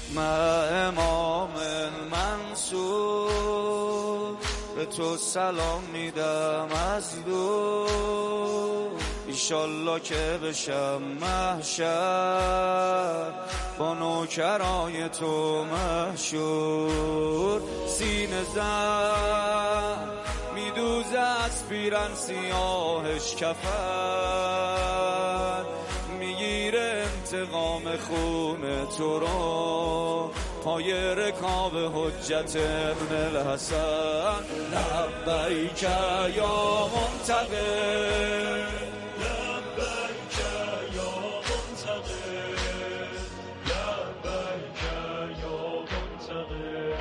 من امام منصور به تو سلام میدم از دور، ایشالله که بشم محشر با نوکرای تو محشور. سینه زن میدوزه از پیرن سیاهش کفن، میگیره انتقام خون تو رو پای رکاب حجت ابن الحسن. لبیک یا منتقم، لبیک یا منتقم، لبیک یا منتقم.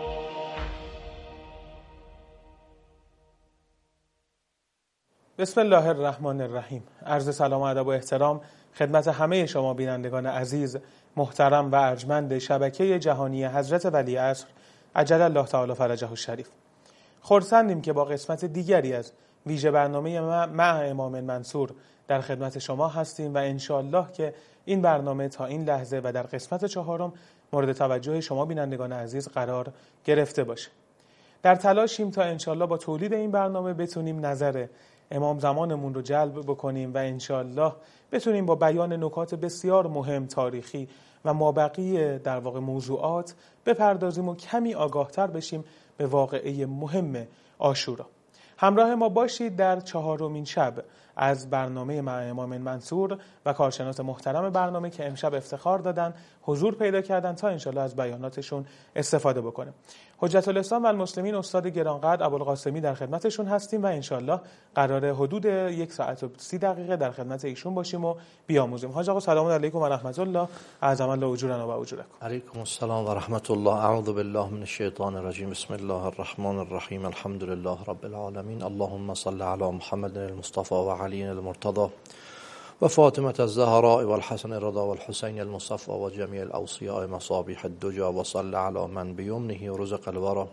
بسم الله الرحمن الرحیم. عرض سلام و ادب و احترام خدمت همه شما بینندگان عزیز، محترم و ارجمند شبکه جهانی حضرت ولیعصر عجل الله تعالی فرجه الشریف. خرسندیم که با قسمت دیگری از ویژه برنامه مع امام منصور در خدمت شما هستیم و انشاءالله که این برنامه تا این لحظه و در قسمت 4 مورد توجه شما بینندگان عزیز قرار گرفته باشه. در تلاشیم تا انشاءالله با تولید این برنامه بتونیم نظر امام زمانمون رو جلب بکنیم و انشاءالله بتونیم با بیان نکات بسیار مهم تاریخی و مابقی در واقع موضوعات بپردازیم و کمی آگاهتر بشیم به واقعه مهم عاشورا. همراه ما باشید در 4مین شب از برنامه مع امام منصور و کارشناس محترم برنامه که امشب افتخار دادن حضور پیدا کردن تا انشاءالله از بیاناتشون استفاده بکنیم. حجت الاسلام و المسلمین استاد گرانقدر ابوالقاسمی در خدمتشون هستیم و انشاءالله قراره حدود 1 ساعت و 30 دقیقه در خدمت ایشون باشیم و بیاموزیم. حاج آقا سلام علیکم و رحمت الله، اعظم الله اجورنا و اجورکم. علیکم السلام و رحمت الله. اعوذ بالله من الشیطان الرجیم. بسم الله الرحمن الرحیم. الحمد لله رب العالمین. اللهم صل علی محمد المصطفى و علی المرتضى و فاطمة الزهراء و الحسن الرضا و الحسین المصطفى و جمیع الاوصیاء مصابیح الدجا و صل علی من بیمنه و رزق الورا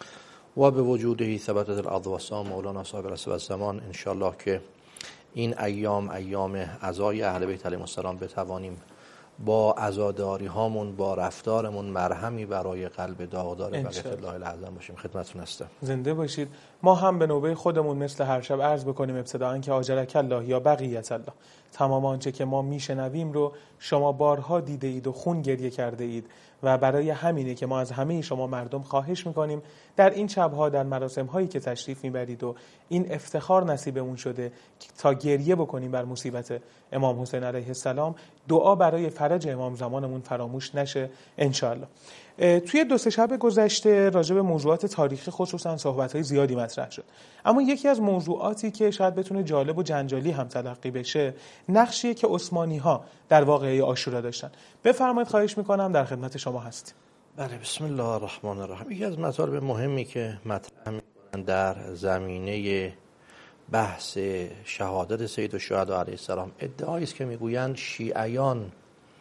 و به وجوده ثبتت الاضواسا مولانا صاحب العصر و الزمان. انشاءالله که این ایام عزای اهل بیت علیهم السلام بتوانیم با عزاداری هامون، با رفتارمون مرهمی برای قلب داغدار بیت الله العظم باشیم. خدمتتون هستم. زنده باشید. ما هم به نوبه خودمون مثل هر شب عرض بکنیم ابتداءً که آجرک الله یا بقیت الله، تمام آنچه که ما میشنویم رو شما بارها دیده اید و خون گریه کرده اید و برای همینه که ما از همه شما مردم خواهش میکنیم در این شبها در مراسم هایی که تشریف میبرید و این افتخار نصیبمون شده تا گریه بکنیم بر مصیبت امام حسین علیه السلام، دعا برای فرج امام زمانمون فراموش نشه انشاءالله. توی 2-3 شب گذشته راجع به موضوعات تاریخی خصوصا صحبت‌های زیادی مطرح شد، اما یکی از موضوعاتی که شاید بتونه جالب و جنجالی هم تلقی بشه نقشیه که عثمانی‌ها در واقعه عاشورا داشتن. بفرمایید، خواهش می‌کنم، در خدمت شما هستیم. بله، بسم الله الرحمن الرحیم. یکی از مطالب مهمی که مطرح می‌کنن در زمینه بحث شهادت سید الشهدا علیه السلام ادعایی است که میگویند شیعیان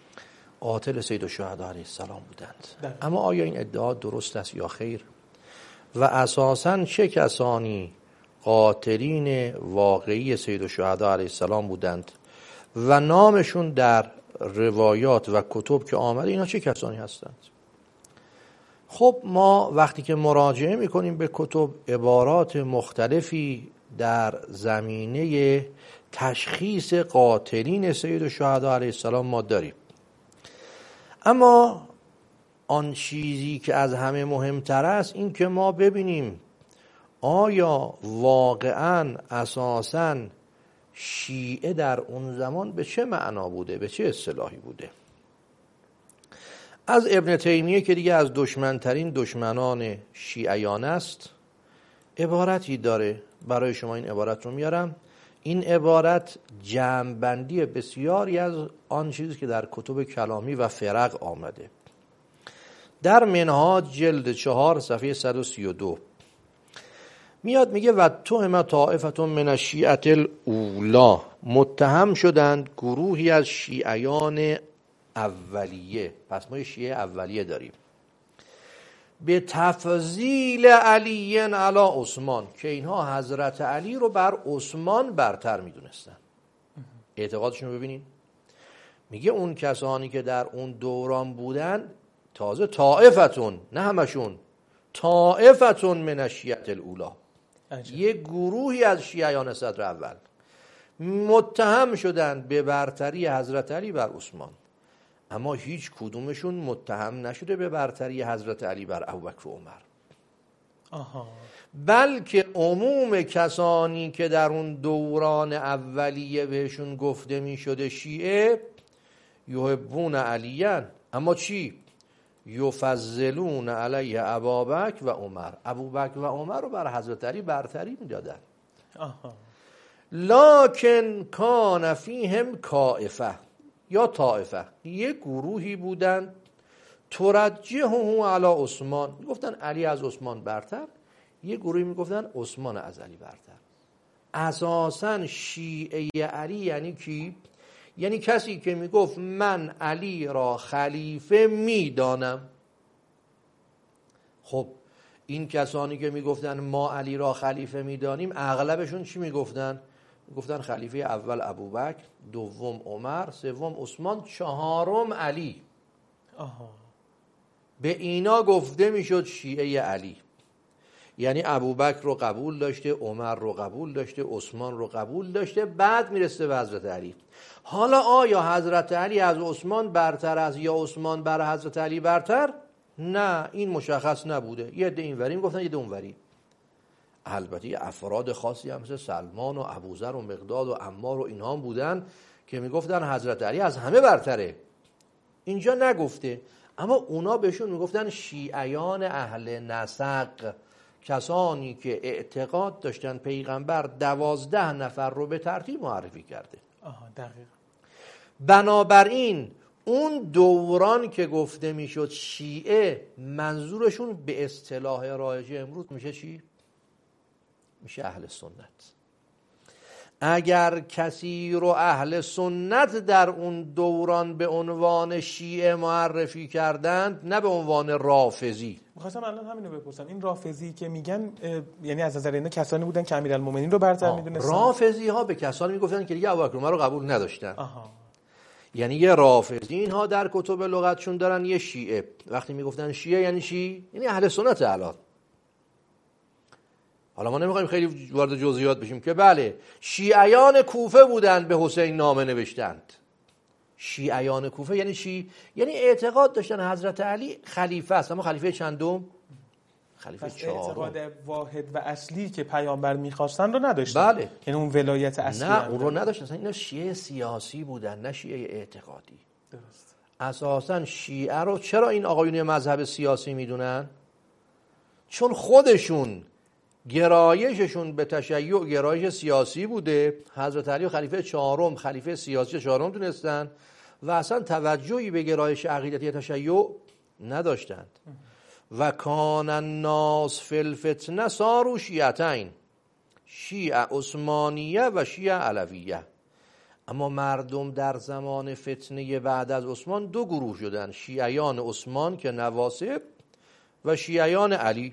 قاتل سید الشهدا علیه السلام بودند. اما آیا این ادعا درست است یا خیر؟ و اساساً چه کسانی قاتلین واقعی سید الشهدا علیه السلام بودند و نامشون در روایات و کتب که آمده اینا چه کسانی هستند؟ خب ما وقتی که مراجعه میکنیم به کتب عبارات مختلفی در زمینه تشخیص قاتلین سید الشهدا علیه السلام ما داریم، اما آن چیزی که از همه مهمتر است این که ما ببینیم آیا واقعاً اساساً شیعه در اون زمان به چه معنا بوده، به چه اصطلاحی بوده. از ابن تیمیه که دیگه از دشمنترین دشمنان شیعیان است عبارتی داره، برای شما این عبارت رو میارم. این عبارت جمع‌بندی بسیاری از آن چیزی که در کتب کلامی و فرق آمده. در منهاج جلد 4 صفحه 132 میاد میگه و تهم طائفة من الشیعة الاولی، متهم شدند گروهی از شیعیان اولیه. پس ما شیعه اولیه داریم، به تفضیل علی علی عثمان، که اینها حضرت علی رو بر عثمان برتر میدونستن. اعتقادشون رو ببینین. میگه اون کسانی که در اون دوران بودن تازه طائفتون، نه همشون، طائفتون من الشیعة الاولی، یک گروهی از شیعیان صدر اول متهم شدن به برتری حضرت علی بر عثمان، اما هیچ کدومشون متهم نشده به برتری حضرت علی بر ابوبکر و عمر. بلکه عموم کسانی که در اون دوران اولیه بهشون گفته می شده شیعه، یحبون علیاً، اما چی؟ یفضلون علیه ابابکر و عمر، ابوبکر و عمر رو بر حضرت علی برتری می دادن. لکن کان فیهم کائفه یا طائفه، یک گروهی بودن ترجحه علی عثمان، میگفتن علی از عثمان برتر، یک گروهی میگفتن عثمان از علی برتر. اساساً شیعه علی یعنی کی؟ یعنی کسی که میگفت من علی را خلیفه میدانم. خب این کسانی که میگفتن ما علی را خلیفه میدانیم، اغلبشون چی میگفتن؟ میگفتن خلیفه اول ابوبکر، دوم عمر، سوم عثمان، چهارم علی. به اینا گفته میشد شیعه علی. یعنی ابوبکر رو قبول داشته، عمر رو قبول داشته، عثمان رو قبول داشته، بعد میرسه به حضرت علی. حالا آیا حضرت علی از عثمان برتر است یا عثمان بر حضرت علی برتر؟ نه، این مشخص نبوده. یه عده اینوری میگفتن، یه عده اونوری. البته افراد خاصی هم مثل سلمان و ابوذر و مقداد و عمار و اینها هم بودن که میگفتن حضرت علی از همه برتره. اینجا نگفته، اما اونا بهشون میگفتن شیعیان اهل نسق، کسانی که اعتقاد داشتن پیغمبر 12 نفر رو به ترتیب معرفی کرده. دقیقاً. بنابراین اون دوران که گفته میشد شیعه، منظورشون به اصطلاح رایج امروز میشه چی؟ میشه اهل سنت. اگر کسی رو اهل سنت در اون دوران به عنوان شیعه معرفی کردند، نه به عنوان رافضی. می‌خواستم الان همینو بپرسم، این رافضی که میگن یعنی از نظر اینا کسانی بودن که امیرالمومنین رو برتر میدونستن؟ رافضی ها به کسانی میگفتن که دیگه ابوبکر عمر رو قبول نداشتن. یعنی یه رافضی اینها در کتب لغتشون دارن، یه شیعه. وقتی میگفتن شیعه یعنی چی؟ یعنی اهل سنت. الان حالا ما نمیخوایم خیلی وارد جزئیات بشیم که بله، شیعیان کوفه بودن به حسین نامه نوشتند. شیعیان کوفه یعنی چی؟ یعنی اعتقاد داشتن حضرت علی خلیفه است، اما خلیفه چندم؟ خلیفه چهارم. اعتقاد واحد و اصلی که پیامبر میخواستن رو نداشتن. بله. یعنی اون ولایت اصلی نه، اون رو نداشتن. اینا شیعه سیاسی بودن، نه شیعه اعتقادی. درست. اساساً شیعه رو چرا این آقایون مذهب سیاسی میدونن؟ چون خودشون گرایششون به تشیع گرایش سیاسی بوده. حضرت علی خلیفه چهارم، خلیفه سیاسی چهارم دونستن و اصلا توجهی به گرایش عقیدتی تشیع نداشتند. و کان الناس فی الفتنه صاروا شیعتین، شیعه عثمانیه و شیعه علویه. اما مردم در زمان فتنه بعد از عثمان دو گروه شدن، شیعیان عثمان که نواصب و شیعیان علی.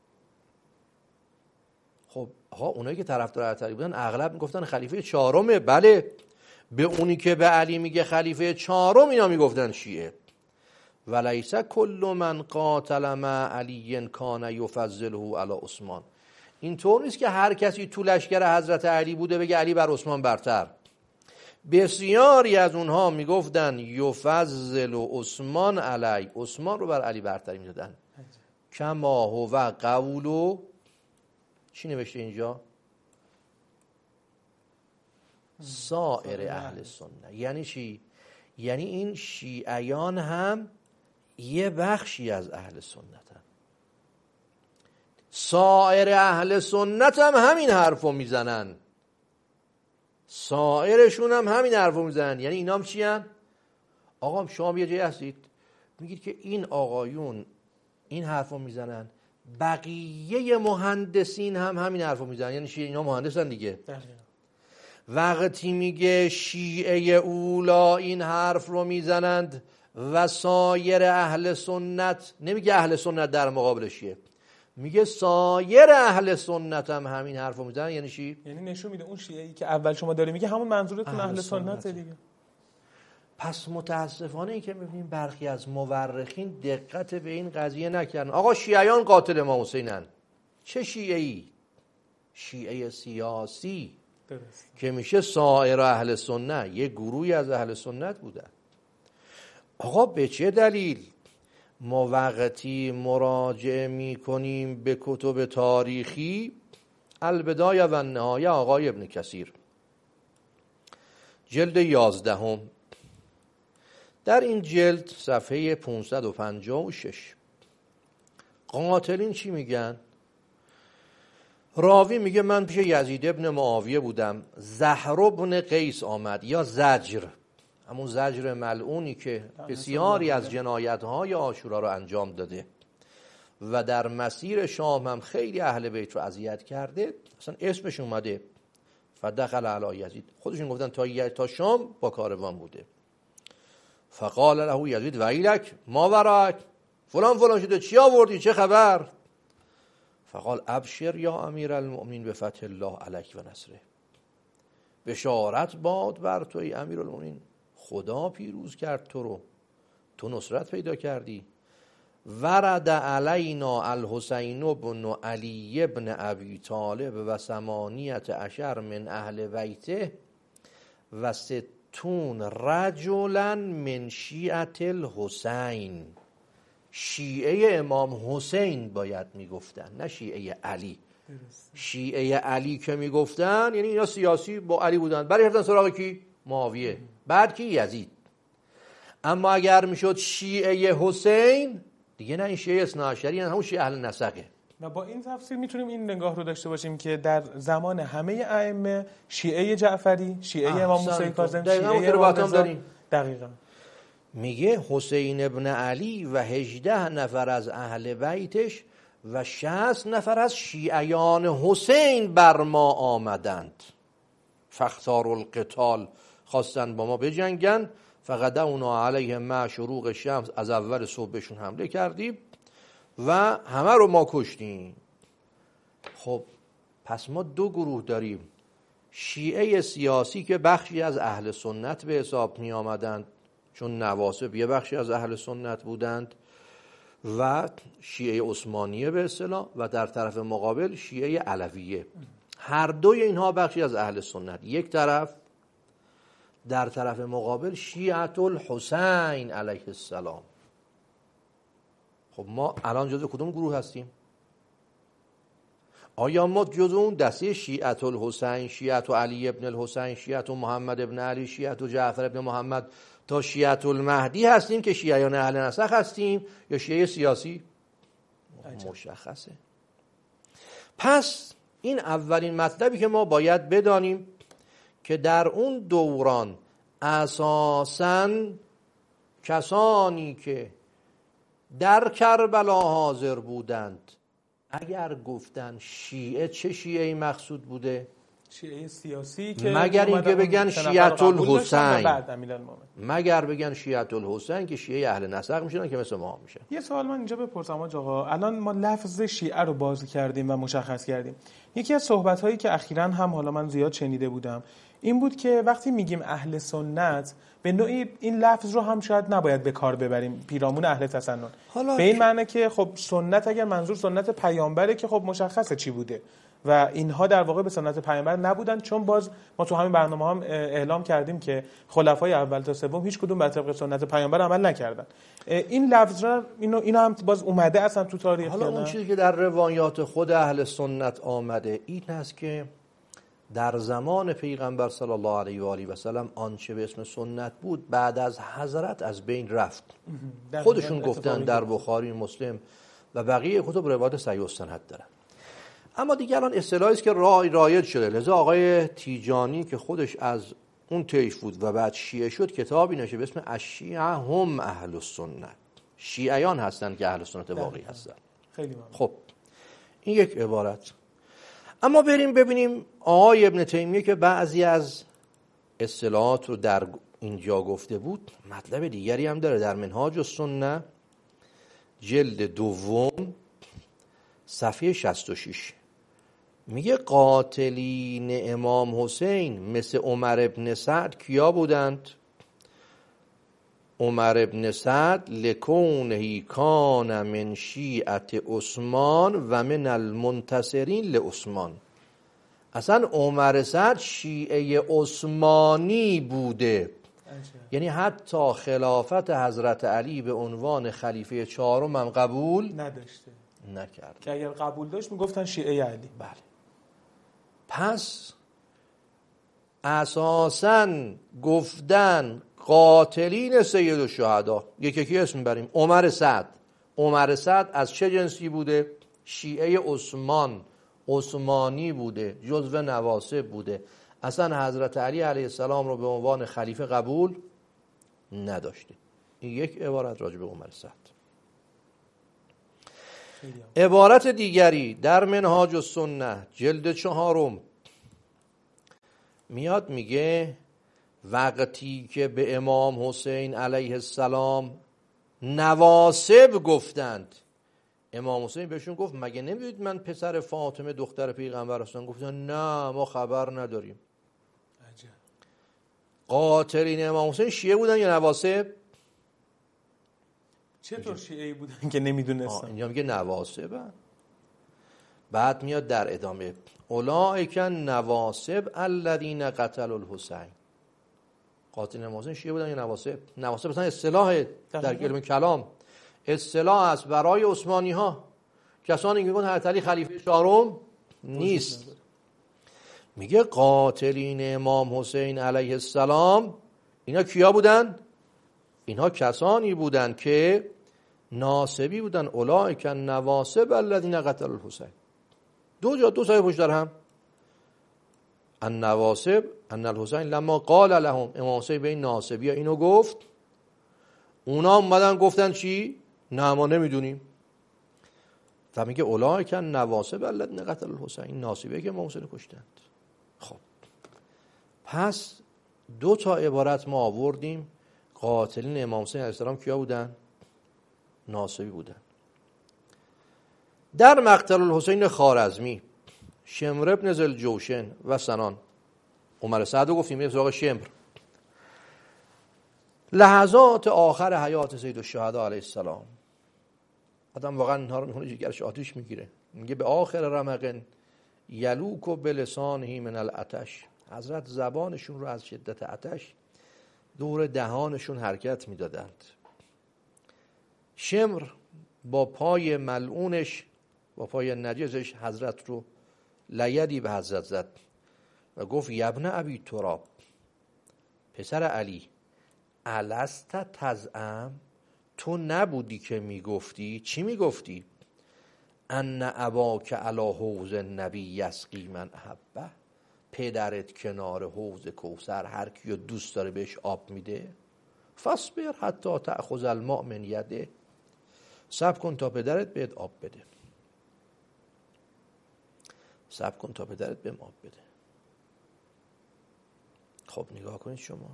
خب اونایی که طرفدار علی بودن اغلب میگفتن خلیفه چهارمه. بله، به اونی که به علی میگه خلیفه چهارم اینا میگفتن شیعه. ولیس کل من قاتل مع علی کان یفضله علی عثمان. اینطور نیست که هر کسی تو لشکر حضرت علی بوده بگه علی بر عثمان برتر. بسیاری از اونها میگفتن یفضل عثمان علی، عثمان رو بر علی برتری میدادن. کما هو قول، چی نوشته اینجا؟ سایر اهل سنت. یعنی چی؟ یعنی این شیعیان هم یه بخشی از اهل سنتن. سایر اهل سنت هم همین حرفو میزنن. سایرشون هم همین حرفو میزنن. یعنی اینا هم چی هن؟ آقا شما یه جایی هستید میگید که این آقایون این حرفو میزنن، بقیه مهندسین هم همین حرفو میزنن. یعنی اینا مهندسن دیگه. وقتی میگه شیعه اولا این حرف رو میزنند و سایر اهل سنت، نمیگه اهل سنت در مقابل شیعه، میگه سایر اهل سنت هم همین حرف رو میزنن. یعنی چی؟ یعنی نشون میده اون شیعه‌ای که اول شما داری میگه همون منظورتون اهل سنت دیگه. پس متاسفانه این که می‌بینیم برخی از مورخین دقت به این قضیه نکردن. آقا شیعیان قاتل امام حسینن. چه شیعه‌ای؟ شیعه سیاسی درست. که میشه سایر اهل سنت، یه گروهی از اهل سنت بودن. آقا به چه دلیل ما وقتی مراجعه میکنیم به کتب تاریخی، البدایه و النهایه آقای ابن کثیر جلد 11 در این جلد صفحه 556 قاتلین چی میگن؟ راوی میگه من پیش یزید ابن معاویه بودم، زهر ابن قیس آمد، یا زجر، همون زجر ملعونی که بسیاری از جنایت‌های عاشورا رو انجام داده و در مسیر شام هم خیلی اهل بیت رو اذیت کرده، اصلا اسمش اومده فدخل علی یزید، خودشون گفتن تا شام با کاروان بوده. فقال له یزید ویلک ما وراک، فلان شده، چی آوردی، چه خبر؟ فقال ابشر یا امیر المؤمنین به فتح الله علیک و نصره، بشارت باد بر تو ای امیر المؤمنین، خدا پیروز کرد تو رو، تو نصرت پیدا کردی. ورد علینا الحسین بن علی بن ابی طالب و 18 من اهل بیته و 60 رجلا من شیعت الحسین. شیعه امام حسین باید میگفتن، نه شیعه علی. شیعه علی که میگفتن یعنی اینا سیاسی با علی بودن، برای رفتن سراغ کی؟ معاویه، بعد کی؟ یزید. اما اگر میشد شیعه حسین دیگه نه این شیعه اثناعشری، همون شیعه اهل نسقه. و با این تفسیر میتونیم این نگاه رو داشته باشیم که در زمان همه ائمه شیعه جعفری، شیعه امام موسی کاظم، شیعه امام رضا، دقیقاً میگه حسین ابن علی و 18 نفر از اهل بیتش و 60 نفر از شیعیان حسین بر ما آمدند. فاختار القتال، خواستن با ما بجنگن. فقط اونا علیه ما شروق شمس، از اول صبح بهشون حمله کردیم و همه رو ما کشتیم. خب پس ما دو گروه داریم، شیعه سیاسی که بخشی از اهل سنت به حساب می آمدند چون نواصب یه بخشی از اهل سنت بودند، و شیعه عثمانیه به اصطلاح، و در طرف مقابل شیعه علویه. هر دوی اینها بخشی از اهل سنت. یک طرف، در طرف مقابل شیعت الحسین علیه السلام. خب ما الان جزو کدوم گروه هستیم؟ آیا ما جزو اون دسته شیعت الحسین، شیعت علی ابن الحسین، شیعت محمد ابن علی، شیعت جعفر ابن محمد تا شیعت المهدی هستیم که شیعیان اهل نسق هستیم، یا شیعه سیاسی؟ مشخصه. پس این اولین مطلبی که ما باید بدانیم که در اون دوران اساساً کسانی که در کربلا حاضر بودند، اگر گفتن شیعه، چه شیعه‌ای مقصود بوده؟ شیعه سیاسی که مگر اینکه بگن شیعت الحسین، مگر بگن شیعت الحسین که شیعه اهل نسق میشن که مثل ما میشن. یه سوال من اینجا بپرسم آقا، الان ما لفظ شیعه رو باز کردیم و مشخص کردیم. یکی از صحبت‌هایی که اخیراً هم حالا من زیاد شنیده بودم این بود که وقتی میگیم اهل سنت به نوعی این لفظ رو هم شاید نباید به کار ببریم، پیرامون اهل تسنن، به این معنی که خب سنت اگر منظور سنت پیامبره که خب مشخصه چی بوده و اینها در واقع به سنت پیامبر نبودن، چون باز ما تو همین برنامه هم اعلام کردیم که خلفای اول تا سوم هیچ کدوم بر طبق سنت پیامبر عمل نکردن. این لفظ را اینا هم باز اومده اصلا تو تاریخ. حالا اون چیزی که در روایات خود اهل سنت آمده این است که در زمان پیغمبر صلی الله علیه و آله و سلم آنچه به اسم سنت بود بعد از حضرت از بین رفت. خودشون گفتن در بخاری، مسلم و بقیه کتب روایات صحیح السند دارن. اما دیگه الان اصطلاحی است که رایج شده. لذا آقای تیجانی که خودش از اون طیف بود و بعد شیعه شد کتابی نوشته به اسم الشیعه هم اهل السنت. شیعیان هستند که اهل سنت واقعی هستند. خیلی ممنون. خب این یک عبارت. اما بریم ببینیم آقای ابن تیمیه که بعضی از اصطلاحات رو در اینجا گفته بود، مطلب دیگری هم داره. در منهاج السنه جلد 2 صفحه 66 میگه قاتلین امام حسین مثل عمر ابن سعد کیا بودند؟ عمر ابن سعد لکونه کان من شیعت عثمان و من المنتصرین لعثمان. اصلا عمر سعد شیعه عثمانی بوده، یعنی حتی خلافت حضرت علی به عنوان خلیفه چهارم هم قبول نداشته، نکرد. که اگر قبول داشت میگفتن شیعه علی. بله. پس اساساً گفتن قاتلین سید الشهدا، یکی اسم بریم. عمر سعد از چه جنسی بوده؟ شیعه عثمانی بوده، جزو نواصب بوده. اصلا حضرت علی علیه السلام رو به عنوان خلیفه قبول نداشته. این یک عبارت راجع به عمر سعد. عبارت دیگری در منهاج السنه جلد 4 میاد میگه وقتی که به امام حسین علیه السلام نواصب گفتند، امام حسین بهشون گفت مگه نمیدونید من پسر فاطمه دختر پیغمبر هستم؟ گفتن نه ما خبر نداریم. عجب. قاتلین امام حسین شیعه بودن یا نواصب؟ چطور شیعه بودن که نمیدونستن؟ اینجا میگه نواصبن. بعد میاد در ادامه اولئک نواصب الذین قتلوا الحسین. قاتل امام حسین شیعه بودن یا نواصب؟ نواصب مثلا اصطلاح در علم کلام، اصطلاح است برای عثمانی ها، کسانی که میگن حضرت علی خلیفه چهارم نیست. میگه قاتلین امام حسین علیه السلام اینا کیا بودن؟ اینها کسانی بودن که ناصبی بودن. اولئک النواصب الذین قتلوا الحسین. دو سایه پشت در هم. النواصب ان الحسین لما قال لهم، امام حسین به این ناصبی ها اینو گفت، اونا اومدن گفتن چی؟ نه ما نمیدونیم. و میگه اولئک النواصب الذین قتلوا الحسین، این ناصبیه که امام حسین کشتند. خب پس 2 عبارت ما آوردیم. قاتلین امام حسین علیه السلام کیا بودن؟ ناصبی بودن. در مقتل الحسین خوارزمی شمر ابن ذوالجوشن و سنان، عمر سعد رو گفتیم، میریم سراغ شمر. لحظات آخر حیات سید الشهدا علیه السلام، آدم واقعا اینها رو میخونه جگرش آتش میگیره. میگه به آخر رمقن یلوک و بلسانه من العطش، حضرت زبانشون رو از شدت عطش دور دهانشون حرکت میدادند. شمر با پای ملعونش، با پای نجسش حضرت رو لیدی به حضرت زد و گفت یبن ابی تراب، پسر علی، الست تزعم، تو نبودی که میگفتی؟ چی میگفتی؟ ان اباک علی حوض النبی یسقی من احبه، پدرت کنار حوض کوثر هر کیو دوست داره بهش آب میده. فاصبر حتی تأخذ الماء من یده، صبر کن تا پدرت بهت آب بده. صبر کن تا پدرت بهم آب بده. خب نگاه کنید شما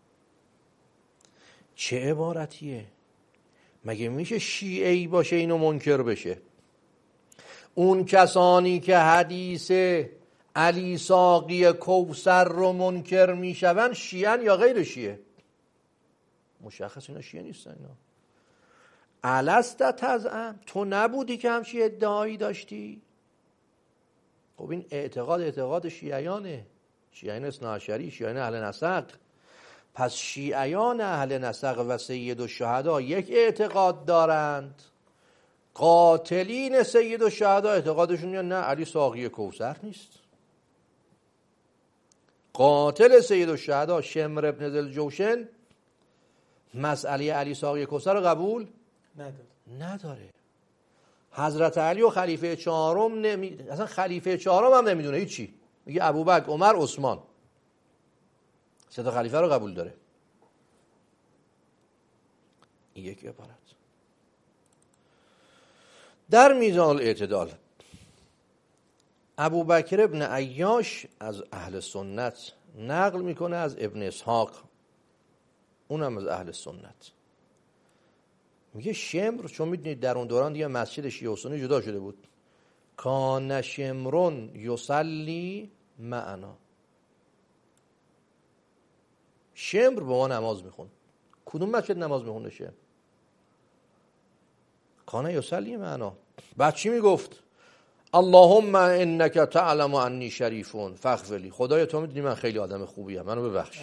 چه عبارتیه. مگه میشه شیعه‌ای باشه اینو منکر بشه؟ اون کسانی که حدیث علی ساقی کوثر رو منکر میشون شیعن یا غیر شیعه؟ مشخص اینا شیعه نیستن. اینا الست تزعم، تو نبودی که همچین ادعایی داشتی؟ خب این اعتقاد شیعیانه، شیعیان اثناعشری، شیعیان اهل نسق. پس شیعیان اهل نسق و سید الشهدا یک اعتقاد دارند، قاتلین سید الشهدا اعتقادشون نه علی ساقی کوثر نیست. قاتل سید الشهدا شمر ابن ذوالجوشن مسئله علی ساقی کوثر رو قبول نداره. حضرت علی و خلیفه چهارم اصلا خلیفه چهارم هم نمیدونه هیچی. میگه ابوبکر، عمر، عثمان، 3 خلیفه رو قبول داره. این یک عبارت. در میزان الاعتدال ابوبکر ابن عیاش از اهل سنت نقل میکنه از ابن اسحاق، اونم از اهل سنت، میگه شمر، چون میدونید در اون دوران دیگه مسجد شیعه و سنی جدا شده بود، کان شمرون یصلی معنا، شمر با ما نماز میخوند. کدوم مسجد نماز میخونده شه؟ کان یصلی معنا. بعد چی میگفت؟ اللهم انک تعلم انی شریفون فاغفر لی. خدایا تو میدونی من خیلی آدم خوبی ام، منو ببخش.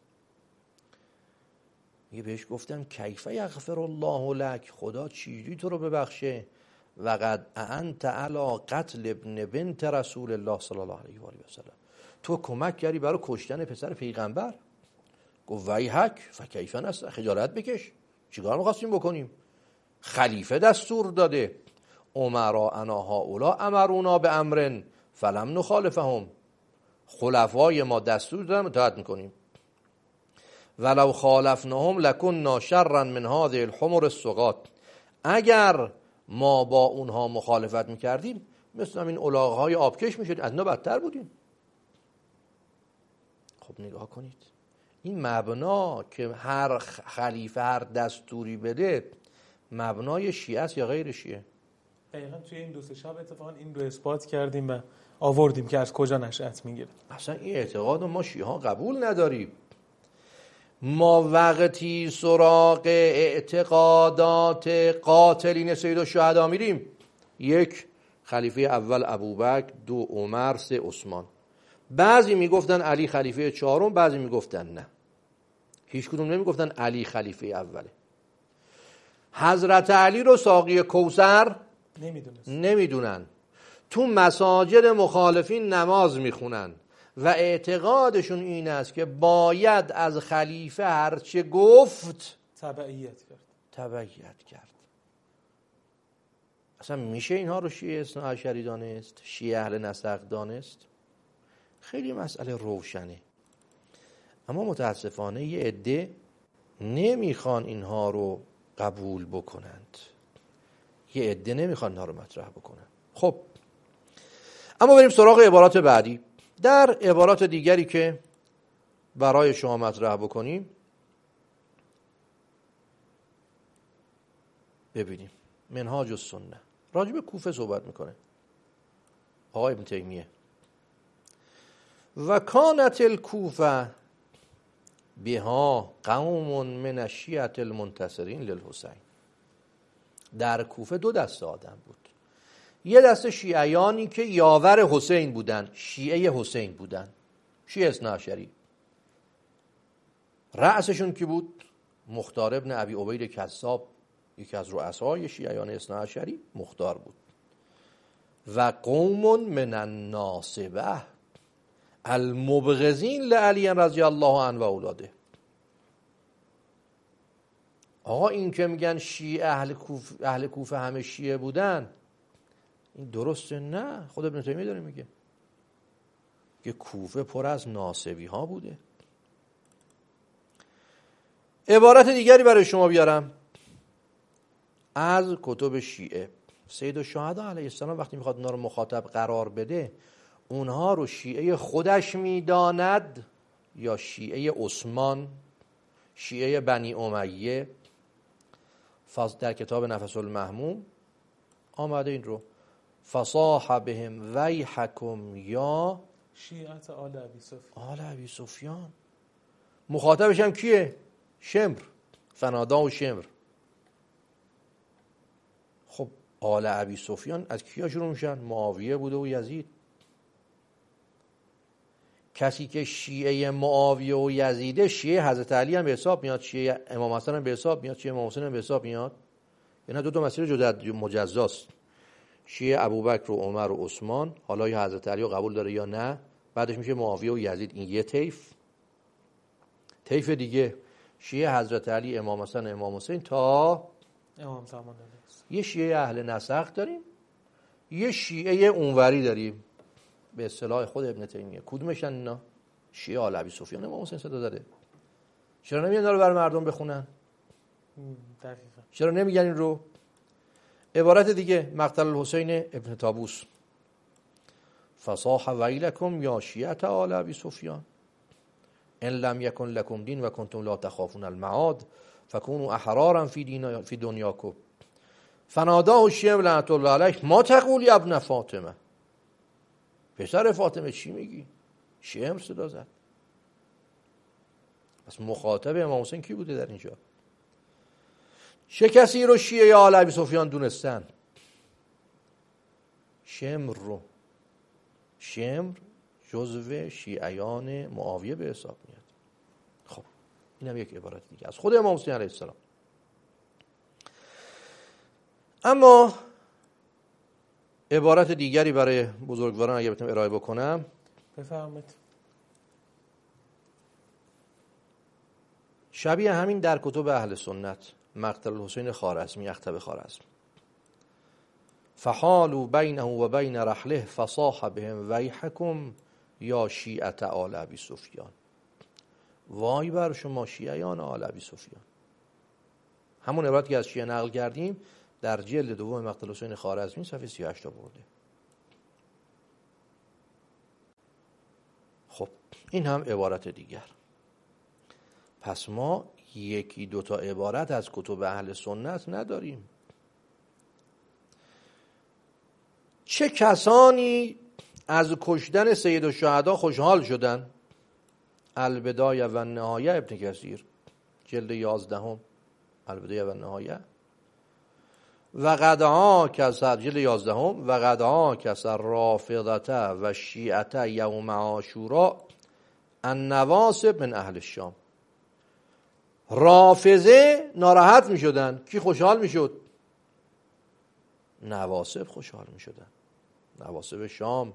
میگه بهش گفتم کیف یغفر الله لک، خدا چجوری تو رو ببخشه؟ وقد انت علی قتل ابن بنت رسول الله صلی الله علیه و آله و سلم، تو کمک کردی برای کشتن پسر پیغمبر. گفت ویحک فکیف نست، خجالت بکش، چیکار می‌خواستیم بکنیم؟ خلیفه دستور داده، امرا انا هؤلاء امرونا به امرن فلم نخالفهم، خلفای ما دستور دادن اطاعت میکنیم. ولو خالفناهم لکنا شرا من هذه الحمر السقات، اگر ما با اونها مخالفت میکردیم مثل این الاغ‌های آبکش میشد، از اینا بدتر بودیم. خب نگاه کنید، این مبنا که هر خلیفه هر دستوری بده مبنای شیعه است یا غیر شیعه؟ دقیقاً توی این 2-3 شب اتفاقا این رو اثبات کردیم و آوردیم که از کجا نشأت میگیره. اصلا این اعتقاد ما شیعه ها قبول نداریم. ما وقتی سراغ اعتقادات قاتلین سید الشهدا میریم، 1 خلیفه اول ابوبکر، 2 عمر، 3 عثمان. بعضی میگفتن علی خلیفه 4م، بعضی میگفتن نه، هیچ کدوم نمیگفتن علی خلیفه اوله. حضرت علی رو ساقی کوثر نمیدونن، تو مساجد مخالفین نماز میخونن و اعتقادشون این است که باید از خلیفه هرچه گفت تبعیت کرد. اصلا میشه اینها رو شیعه اثناعشری دانست؟ شیعه اهل نسق دانست؟ خیلی مسئله روشنه. اما متاسفانه یه عده نمیخوان اینها رو قبول بکنند، یه عده نمیخوان اینها رو مطرح بکنن. خب اما بریم سراغ عبارات بعدی. در عبارات دیگری که برای شما مطرح بکنیم ببینیم. منهاج السنه راجع به کوفه صحبت میکنه آقای ابن تیمیه. و کانت الکوفه بها قوم من الشیعة المنتصرین للحسین. در کوفه 2 دسته آدم بود. یه دسته شیعیانی که یاور حسین بودن، شیعه حسین بودن، شیعه اثناعشری. رأسشون کی بود؟ مختار ابن ابی عبید کذاب، یکی از رؤسای شیعیان اثناعشری مختار بود. و قوم من الناصبه المبغضین لعلی رضی الله عنه و اولاده. آقا این که میگن شیعه اهل کوفه همه شیعه بودن، این درسته؟ نه، خود ابن تیمیه داره میگه که کوفه پر از ناصبی ها بوده. عبارت دیگری برای شما بیارم از کتب شیعه. سید الشهدا علیه السلام وقتی میخواد اونا رو مخاطب قرار بده، اونها رو شیعه خودش میداند یا شیعه عثمان، شیعه بنی امیه؟ در کتاب نفس المهموم آمده این رو فصاح بهم ویحکم یا شیعت آل ابی سفیان. آل ابی سفیان مخاطبش هم کیه؟ شمر، فنادا و شمر. خب آل ابی سفیان از کیا شروع میشن؟ معاویه بوده و یزید. کسی که شیعه معاویه و یزیده، شیعه حضرت علی هم به حساب میاد، شیعه امام حسن هم به حساب میاد، شیعه امام حسین هم به حساب میاد. اینا 2 مسیر جدا مجزاست. شیعه ابوبکر و عمر و عثمان، حالا یا حضرت علی رو قبول داره یا نه، بعدش میشه معاویه و یزید. این یه طیف. طیف دیگه شیعه حضرت علی، امام حسن، امام حسین تا امام زمان. یه شیعه اهل نسق داریم، یه شیعه اونوری داریم به اصطلاح خود ابن تیمیه. کدومشن اینا؟ شیعه آل ابی سفیان امام حسین صدا داره. چرا نمیگن اینا رو بر مردم بخونن؟ دقیقاً. چرا نمیگن این رو؟ عبارت دیگه مقتل الحسین ابن طابوس فصاح ویلکم یا شیعه آل ابی سفیان ان لم یکن لکم دین و کنتم لا تخافون المعاد فکونوا احرارا فی دنیاکم فناداه الشیعه لعنت الله علیه ما تقولی ابن فاطمه. پسر فاطمه چی میگی؟ شیعه هم صدا زد. پس مخاطب امام حسین کی بوده در اینجا؟ چه کسی رو شیعه آل ابی سفیان دونستن؟ شمر رو. شمر جزو شیعیان معاویه به حساب میاد. خب این هم یک عبارت دیگه از خود امام حسین علیه السلام. اما عبارت دیگری برای بزرگواران اگه بتونم ارائه بکنم، بفرمایید. شبیه همین در کتب اهل سنت، مقتل الحسین خوارزمی، اختب خوارزم، فحالوا بینه و بین رحله فصاح بهم ویحکم یا شیعة آل ابی سفیان. وای بر شما شیعیان آل ابی سفیان. همون عبارتی که از شیعه نقل کردیم در جلد دوم مقتل حسین خوارزمی صفحه 38 برده. خب این هم عبارت دیگر. پس ما یکی دوتا عبارت از کتب اهل سنت نداریم. چه کسانی از کشتن سید الشهدا خوشحال شدن؟ البدایه و النهایه ابن کثیر جلد 11 البدایه و النهایه. و قدعا کسر جلد 11 و قدعا کسر رافضته و شیعته یوم عاشورا النواصب من اهل الشام. رافضه ناراحت می شدن، کی خوشحال می شد؟ نواصب خوشحال می شدن. نواصب شام.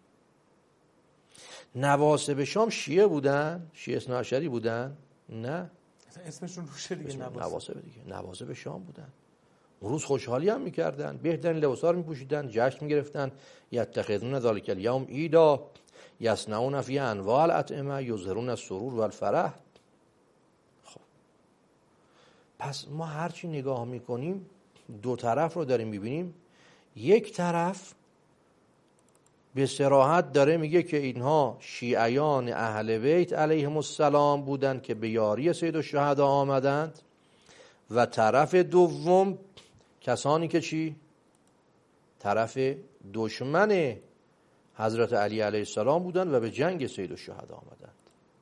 نواصب شام شیعه بودن؟ شیعه اثنا عشری بودن؟ نه، اسمشون روشه دیگه. نواصب دیگه، نواصب شام بودن. اون روز خوشحالی هم میکردن، بهترین لباسا رو میپوشیدن، جشن میگرفتن. یتخذون ذلک الیوم عیدا یصنعون فی انواع الاطعمه یظهرون السرور والفرح. خب پس ما هرچی نگاه میکنیم دو طرف رو داریم میبینیم. یک طرف به صراحت داره میگه که اینها شیعیان اهل بیت علیهم السلام بودند که به یاری سید الشهدا آمدند، و طرف دوم کسانی که چی؟ طرف دشمن حضرت علی علیه السلام بودند و به جنگ سید الشهدا آمدند.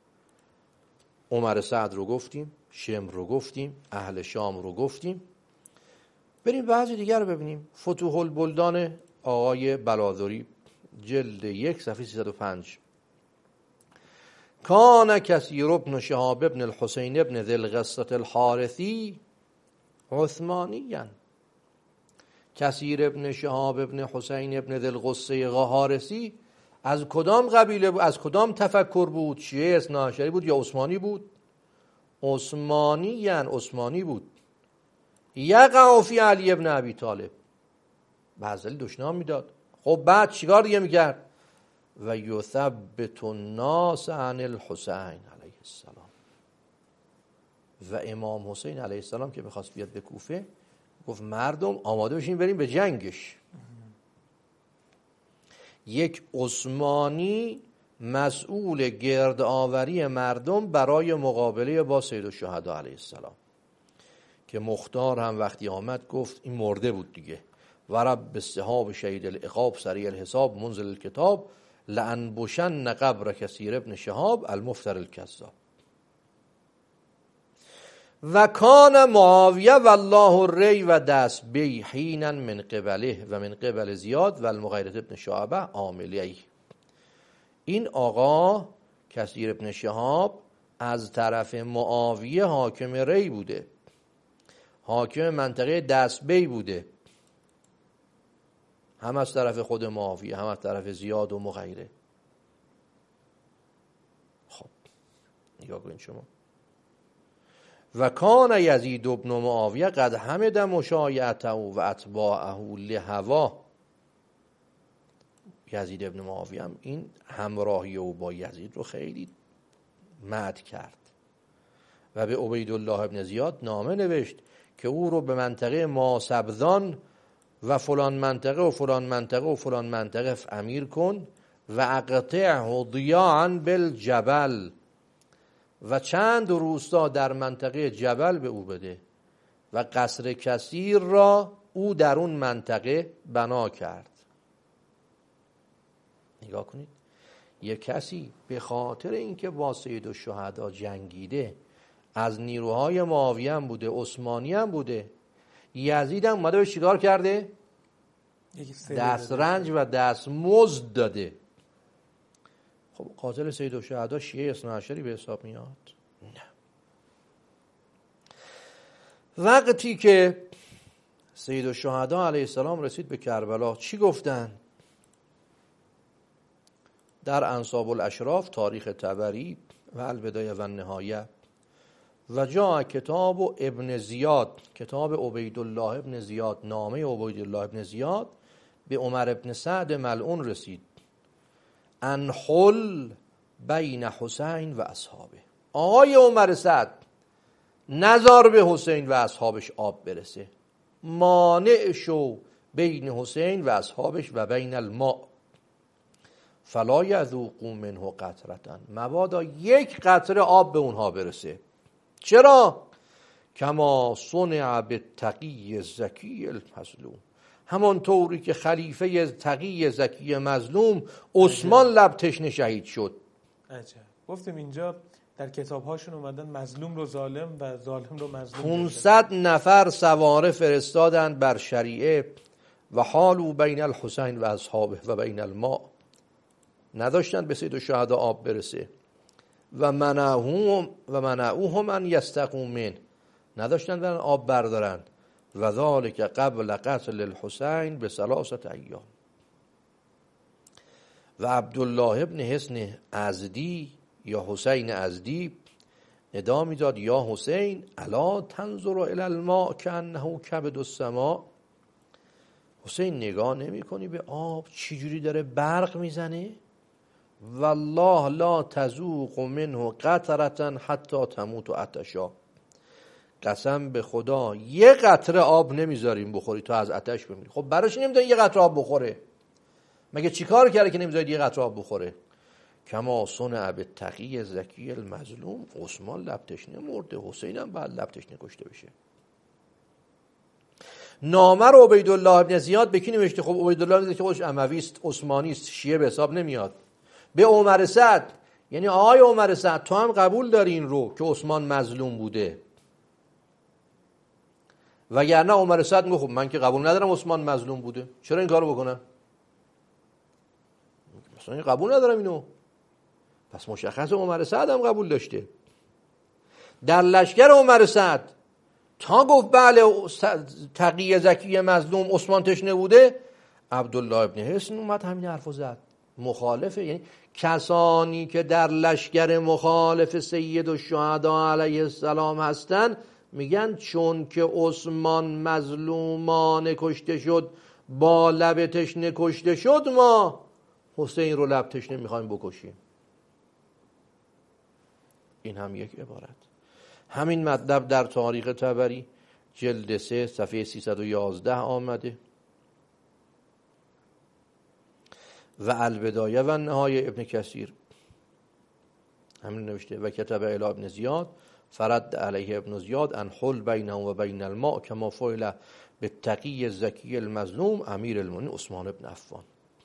عمر سعد رو گفتیم، شمر رو گفتیم، اهل شام رو گفتیم. بریم بعضی دیگر رو ببینیم. فتوح البلدان آقای بلادری جلد 1 صفحه 305. کان کثیر ابن شهاب ابن الحسین ابن ذی القصة الحارثی عثمانیاً. کثیر ابن شهاب ابن حسین ابن ذی القصة حارثی از کدام قبیله بود؟ از کدام تفکر بود؟ شیعه اثنا عشری بود یا عثمانی بود؟ عثمانی بود. یقع فی علی ابن ابی طالب. بعضی دشنام میداد. خب بعد چیکار دیگه میکرد؟ و یثبت الناس عن الحسین علیه السلام. و امام حسین علیه السلام که میخواست بیاد به کوفه گفت مردم آماده بشین بریم به جنگش. یک عثمانی مسئول گردآوری مردم برای مقابله با سید الشهدا علیه السلام، که مختار هم وقتی آمد گفت این مرده بود دیگه. و رب السحاب شهید العقاب سریع الحساب منزل الکتاب لانبشن قبر کثیر ابن شهاب المفتر الکذاب. و کان معاویه والله الری و دست بی حینا من قبله و من قبل زیاد و المغیرة ابن شعبه عاملیه. این آقا کثیر ابن شهاب از طرف معاویه حاکم ری بوده، حاکم منطقه دستبی بوده، هم از طرف خود معاویه هم از طرف زیاد و مغیره. خب نگاه کنید شما. و کان یزید ابن معاویه قد حمد مشایعته و اتباعه لهوا. یزید ابن معاویه هم این همراهی او با یزید رو خیلی مدح کرد و به عبیدالله ابن زیاد نامه نوشت که او رو به منطقه ماسبذان و فلان منطقه و فلان منطقه و فلان منطقه امیر کن و اقطعه ضیاعا بالجبل، و چند روستا در منطقه جبل به او بده و قصر کثیر را او در اون منطقه بنا کرد. نگاه کنید، یک کسی به خاطر اینکه با سید الشهدا جنگیده، از نیروهای معاویه هم بوده، عثمانی هم بوده، یزید هم اومده به چیکار کرده؟ دست رنج و دست مزد داده. خب قاتل سیدالشهدا شیعه اثناعشری به حساب میاد؟ نه. وقتی که سیدالشهدا علیه السلام رسید به کربلا چی گفتن؟ در انساب الاشراف تاریخ طبری و البدایه و النهایه و جا کتاب ابن زیاد، کتاب عبیدالله ابن زیاد، نامه عبیدالله ابن زیاد به عمر ابن سعد ملعون رسید انحل بین حسین و اصحابه. آقای عمر سعد نذار به حسین و اصحابش آب برسه، مانع شو بین حسین و اصحابش و بین الماء فلا یذوقوا منه قطرة، مبادا یک قطره آب به اونها برسه. چرا؟ کما صنع بالتقی الزکی المظلوم، همون طوری که خلیفه تقی زکی مظلوم عثمان لب تشنه شهید شد. عجب. گفتیم اینجا در کتاب‌هاشون اومدن مظلوم رو ظالم و ظالم رو مظلوم. 500 نفر سواره فرستادند بر شریعه و حالو بین الحسین و اصحابه و بین الماء، نداشتند به سیدالشهدا آب برسه. و منعوهم ان یستقوا منه، نداشتند برن آب بردارند. و ذالک قبل قتل الحسین به 3 ایام. و عبدالله ابن حصن ازدی یا حسین ازدی ندا میداد یا حسین الا تنظر الی الماء کانه کبد السماء، حسین نگاه نمی کنی به آب چجوری داره برق میزنه؟ والله لا تذوق منه قطرة حتی تموت عطشا، قسم به خدا یه قطره آب نمیذاریم بخوری تا از عطش بمیری. خب براش نمیذارین یه قطره آب بخوره؟ مگه چیکار کرده که نمیذارید یه قطره آب بخوره؟ کما صنع بالتقی زکی المظلوم، عثمان لب تشنه مرده، حسین هم بعد لب تشنه کشته بشه. نامه رو عبیدالله ابن زیاد به کی نوشته؟ خب عبیدالله ابن زیاد که خودش اموی است، عثمانی است، شیعه به حساب نمیاد. به عمر سعد، یعنی آقای عمر سعد تو هم قبول داری این رو که عثمان مظلوم بوده؟ وگرنه عمر سعد میگه خب من که قبول ندارم عثمان مظلوم بوده، چرا این کارو بکنم؟ مثلا این قبول ندارم اینو. پس مشخص عمر سعد هم قبول داشته. در لشکر عمر سعد تا گفت بله تقی زکی مظلوم عثمان تشنه بوده، عبدالله ابن حصن اومد همین حرفو زد. مخالفه، یعنی کسانی که در لشکر مخالف سیدالشهدا علیه السلام هستن میگن چون که عثمان مظلومانه کشته شد، با لب تشنه کشته شد، ما حسین رو لب تشنه میخوایم بکشیم. این هم یک عبارت. همین مطلب در تاریخ طبری جلد 3 صفحه 311 آمده. و البدایه و النهایه ابن کثیر همین نوشته و کتب الی ابن زیاد فرد علیه ابن زیاد ان حل بینه و بین الماء کما فعل بالتقی الزکی المظلوم امیر المؤمنین عثمان بن عفان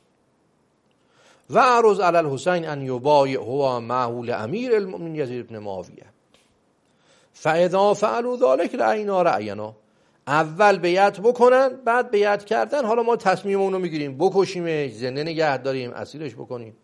و عرض علی الحسین ان یبایع هو معه لامیر المؤمنین یزید بن معاویه فاذا فعلوا ذلك رأینا رأینا، اول بیعت بکنن بعد بیعت کردن حالا ما تصمیم اونو میگیریم بکشیمش، زنده نگه داریم، اسیرش بکنیم.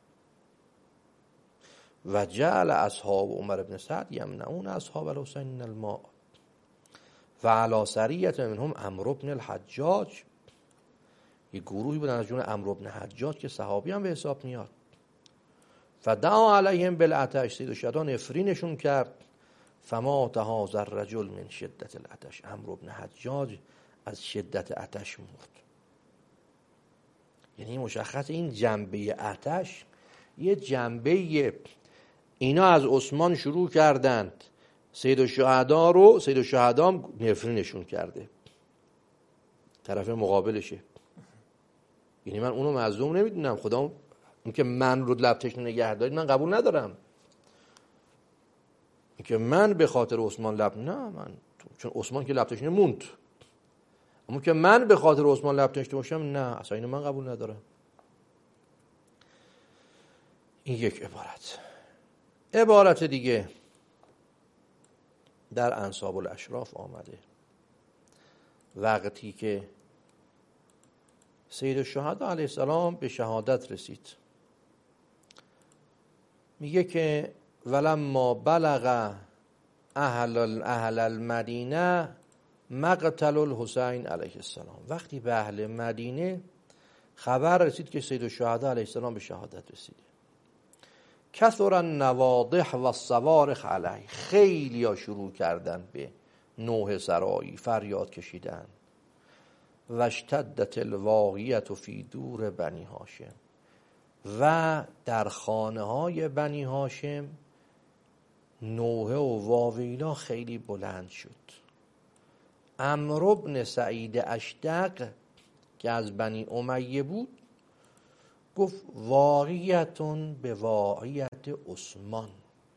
و جعل اصحاب عمر بن سعد یمنعون اصحاب الحسین من الماء و علی سریة منهم عمرو بن الحجاج، یه گروهی بودن از جون عمرو بن حجاج که صحابی هم به حساب میاد. فدعا علیهم بالعطش، سیدالشهدا نفرینشون کرد. فما هذا الرجل من شدت العطش، عمرو بن حجاج از شدت عطش مرد. یعنی مشخص این جنبه عطش یه جنبه، اینا از عثمان شروع کردند، سیدالشهدا هم نفرینشون کرده، طرف مقابلشه. یعنی من اونو مظلوم نمیدونم، خدا این که من رو لب تشنه نگه دارید من قبول ندارم، این که من به خاطر عثمان لب، نه من چون عثمان که لب تشنه موند، اما که من به خاطر عثمان لب تشنه باشم نه، اصلا اینو من قبول ندارم. این یک عبارت. عبارت دیگه در انساب الاشراف آمده وقتی که سید الشهدا علیه السلام به شهادت رسید، میگه که ولما بلغ اهل المدینه مقتل الحسین علیه السلام، وقتی به اهل مدینه خبر رسید که سید الشهدا علیه السلام به شهادت رسیده، کثر النواضح و الصوارخ علیه، خیلی ها شروع کردن به نوح سرایی فریاد کشیدن. و اشتدت الواقیت فی دور بنی هاشم، و در خانه های بنی هاشم نوحه و واویلا خیلی بلند شد. عمرو بن سعید اشدق که از بنی امیه بود گفت واقعیتون به واقعیت عثمان،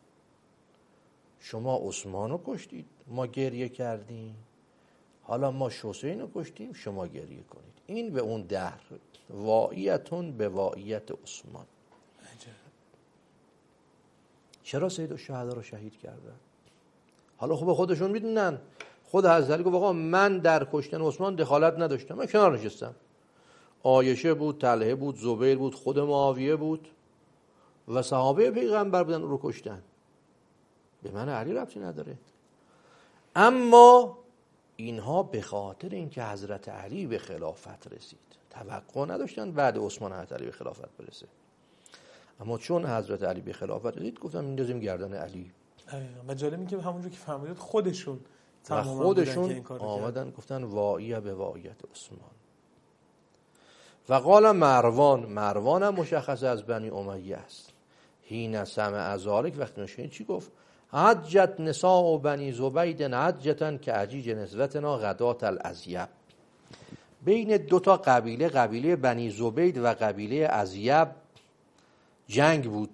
شما عثمانو کشتید ما گریه کردیم، حالا ما حسینو کشتیم شما گریه کنید. این به اون در واقعیتون به واقعیت عثمان. چرا سید الشهدا رو شهید کردن؟ حالا خوب خودشون میدونن. خود حضرت علی گفت آقا من در کشتن عثمان دخالت نداشتم، من کنار نشستم. عایشه بود، طلحه بود، زبیر بود، خود معاویه بود و صحابه پیغمبر بودن رو کشتن، به من علی ربطی نداره. اما اینها به خاطر اینکه حضرت علی به خلافت رسید توقع نداشتن بعد عثمان حضرت علی به خلافت برسه، اما چون حضرت علی به خلافت رسید گفتم میندازیم گردن علی. و جالب این که همونجور که فهمیدید خودشون آمدن گفتن واقعیه به واقعیت عثمان. و قال مروان هم مشخص از بنی امیه است. حین سمع ذلک، وقتی نشین چی گفت؟ عجت نساء بنی زبید عجتن که عجیج نسوتنا غدات الازیب. بین دو تا قبیله بنی زبید و قبیله ازیب جنگ بود.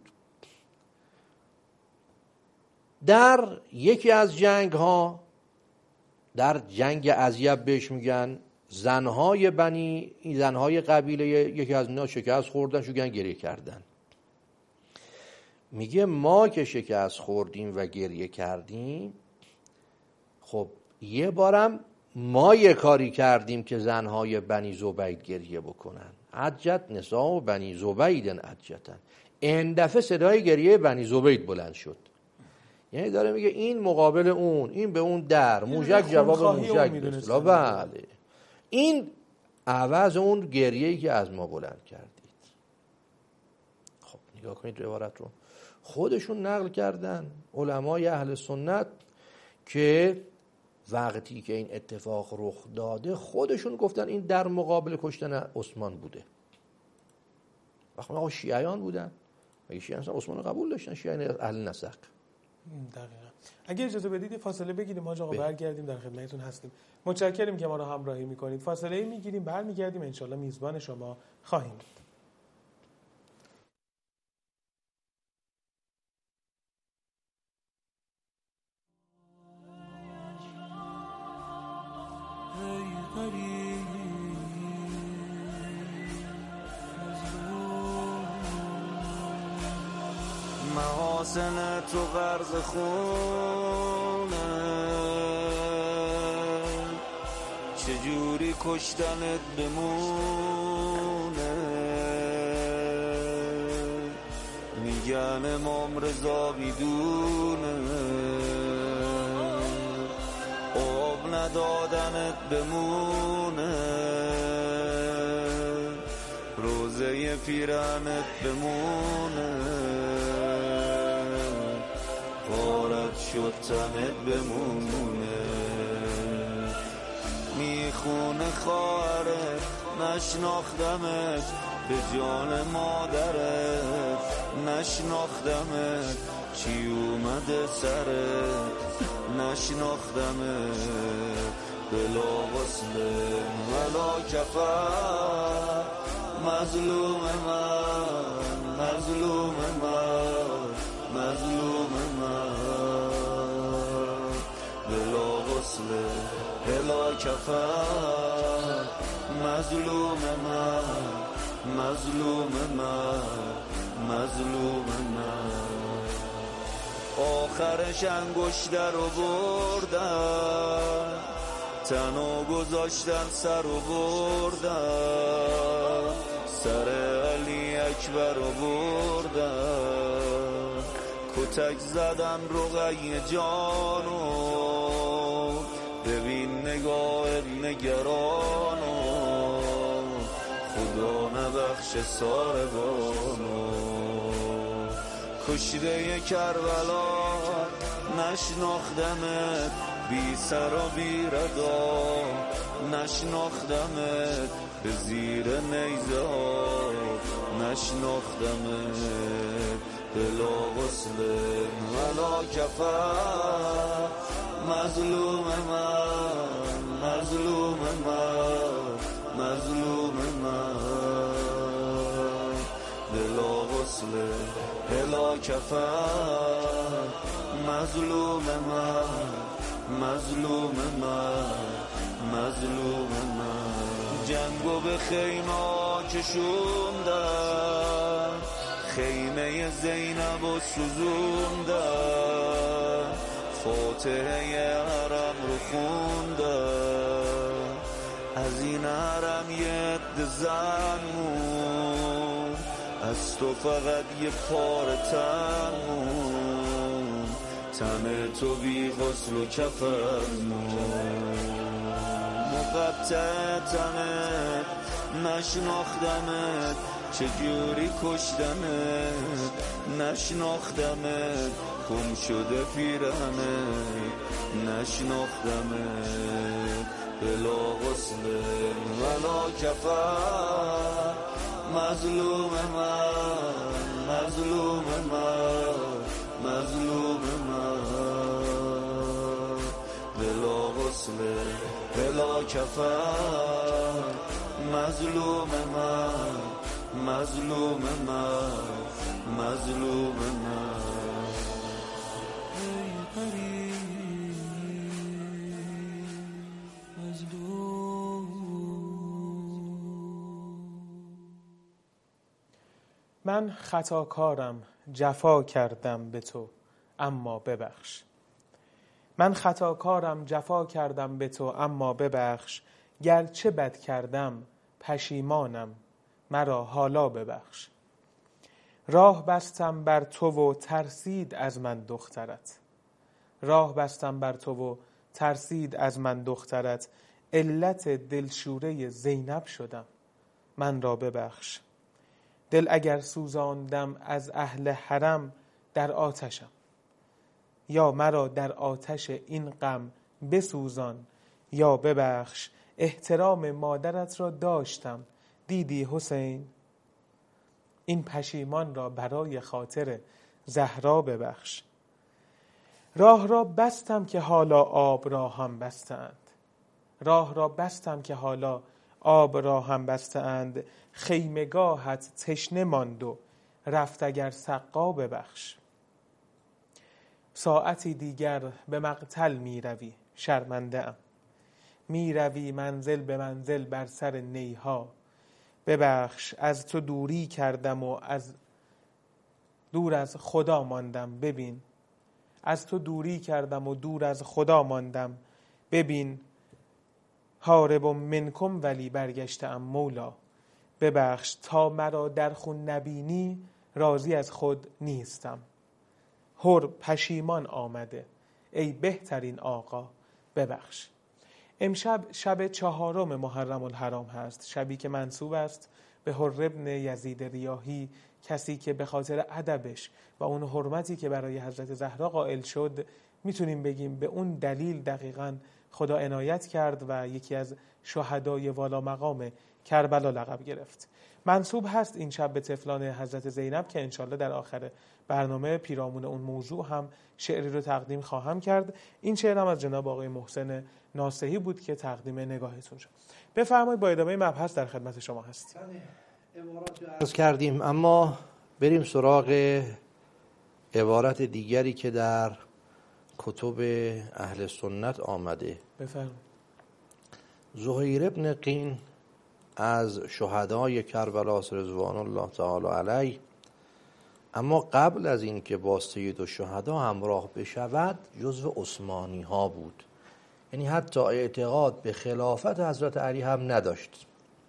در یکی از جنگ ها، در جنگ ازیب بهش میگن، زنهای قبیله یکی از اینا شکست خوردن، شدن گریه کردن. میگه ما که شکست خوردیم و گریه کردیم، خب یه بارم ما یه کاری کردیم که زنهای بنی زبید گریه بکنن. عجت نساء و بنی زبیدن عجتن. این دفعه صدای گریه بنی زبید بلند شد. یعنی داره میگه این مقابل اون، این به اون در، موشک جواب موشک. بله، این عوض اون گریه‌ای که از ما بلند کردید. خب نگاه کنید روایت رو خودشون نقل کردن علمای اهل سنت که وقتی که این اتفاق رخ داده خودشون گفتن این در مقابل کشتن عثمان بوده. وقتی آقا شیعیان بودن و شیعیان عثمان قبول داشتن، شیعیان اهل نسق. دقیقاً. اگه اجازه بدید فاصله بگیریم ما آقا برگردیم، در خدمتتون هستیم. متشکریم که ما رو همراهی میکنید. فاصله میگیریم، برمیگردیم، انشالله میزبان شما خواهیم بود. محاسن تو غرض خونه، چجوری کشتنت بمونه. میگن امام رضا بیدونه، آب ندادنت بمونه. روزه پیرنت بمونه، غارت شد تنت بمونه. میخونه خواهرت نشناختمت، به جان مادرت نشناختمت. چی اومده سرت نشناختمت. بلا وصله ولا کفر، مظلوم من، مظلوم من، مظلوم من. بلا وصله بلا کفر، مظلوم من، مظلوم من، مظلوم من. آخرش انگشتر رو بردن، تنو گذاشتن سر و بردن، سر علی اکبر رو بردن، کتک زدن رقیه جانو، ببین نگاه نگرانو، خدا نبخش ساربانو. کشته کربلا نشناختمت، بی سر و بی ردا نشناختمت، به زیر نیزه ها نشناختمت، بلا غسل ولا کفن، مظلوم من مظلوم من مظلوم من، بلا غسل بلا کفن، مظلوم من مظلوم من مظلوم من. جنگو به خیمه ها کشوندن، خیمه زینب و سوزوندن، فاتحه حرم رو خوندن، از این حرم یه عده زن مون، از تو فقط یه پاره تن مون، تن تو بی غسل و کفن مون. مقطع تنت نشناختمت، چجوری کشتمت نشناختمت، گم شده پیرهنت نشناختمت، بلا غسل ولا کفن، مظلوم من مظلوم من مظلوم من، بلا غسل بلا کفن، مظلوم من مظلوم من مظلوم من. من خطاکارم جفا کردم به تو اما ببخش، من خطاکارم جفا کردم به تو اما ببخش، گرچه بد کردم پشیمانم مرا حالا ببخش. راه بستم بر تو و ترسید از من دخترت، راه بستم بر تو و ترسید از من دخترت، علت دلشوره زینب شدم من را ببخش. دل اگر سوزاندم از اهل حرم در آتشم، یا مرا در آتش این غم بسوزان یا ببخش. احترام مادرت را داشتم دیدی حسین، این پشیمان را برای خاطر زهرا ببخش. راه را بستم که حالا آب را هم بستند، راه را بستم که حالا آب را هم بستند، خیمگاهت تشنه ماند و رفت اگر سقا ببخش. ساعتی دیگر به مقتل می روی شرمنده ام، می روی منزل به منزل بر سر نیها ببخش. از تو دوری کردم و از دور از خدا ماندم ببین، از تو دوری کردم و دور از خدا ماندم ببین. هارب منکم ولی برگشتم مولا ببخش. تا مرا در خون نبینی راضی از خود نیستم، هر پشیمان آمده ای بهترین آقا ببخش. امشب شب 4 محرم الحرام هست، شبی که منسوب است به حر ابن یزید ریاحی، کسی که به خاطر ادبش و اون حرمتی که برای حضرت زهرا قائل شد، میتونیم بگیم به اون دلیل دقیقاً خدا عنایت کرد و یکی از شهدای والا مقام کربلا لقب گرفت. منسوب هست این شب به طفلان حضرت زینب که انشالله در آخر برنامه پیرامون اون موضوع هم شعری رو تقدیم خواهم کرد. این شعر هم از جناب آقای محسن ناصحی بود که تقدیم نگاهتون شد. بفرمایید با ادامه مبحث در خدمت شما هستیم. عبارات رو عرض کردیم، اما بریم سراغ عبارت دیگری که در کتب اهل سنت آمده. بفرمایید. زهیر ابن قین از شهدای کربلا رضوان الله تعالی علیه، اما قبل از این که با سید الشهدا همراه بشود جزو عثمانی ها بود یعنی حتی اعتقاد به خلافت حضرت علی هم نداشت.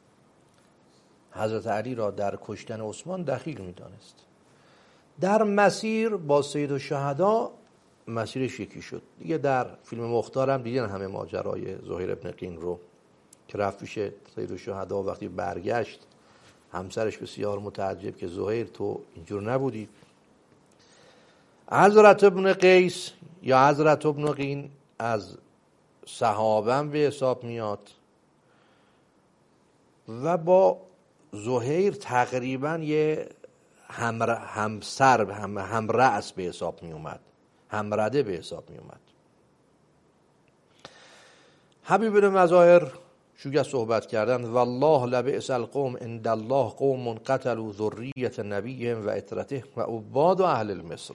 حضرت علی را در کشتن عثمان دخیل می‌دانست. در مسیر با سید الشهدا مسیرش یکی شد. دیگه در فیلم مختار هم دیدن همه ماجرای زهیر ابن قین رو که رفت پیش سید الشهدا، وقتی برگشت همسرش بسیار متعجب که زهیر تو اینجور نبودی. حضرت ابن قیس یا حضرت ابن قین از صحابه به حساب میاد و با زهیر تقریبا یه همرأس به حساب می اومد، همرده به حساب می اومد. حبیب بن مظاهر شروع صحبت کردن والله لبئس القوم عند الله قوم قتلوا ذریة نبیهم و عترته و عباد اهل المصر.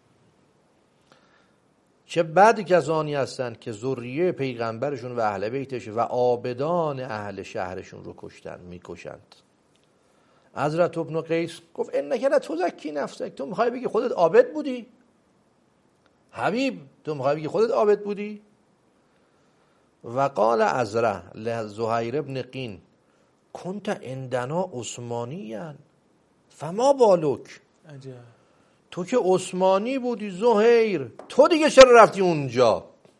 چه بد کسانی هستند که ذریه پیغمبرشون و اهل بیتش و عابدان اهل شهرشون رو کشتن، میکشند. حضرت ابن قیس گفت انک لا تزکی نفسک، تو میخوای بگی خودت عابد بودی؟ حبیب تو میخوای بگی خودت عابد بودی؟ و قال ازره لزهیر ابن قین کنت عندنا عثمانیاً فما بالک. عجب. تو که عثمانی بودی زهیر، تو دیگه چرا رفتی اونجا؟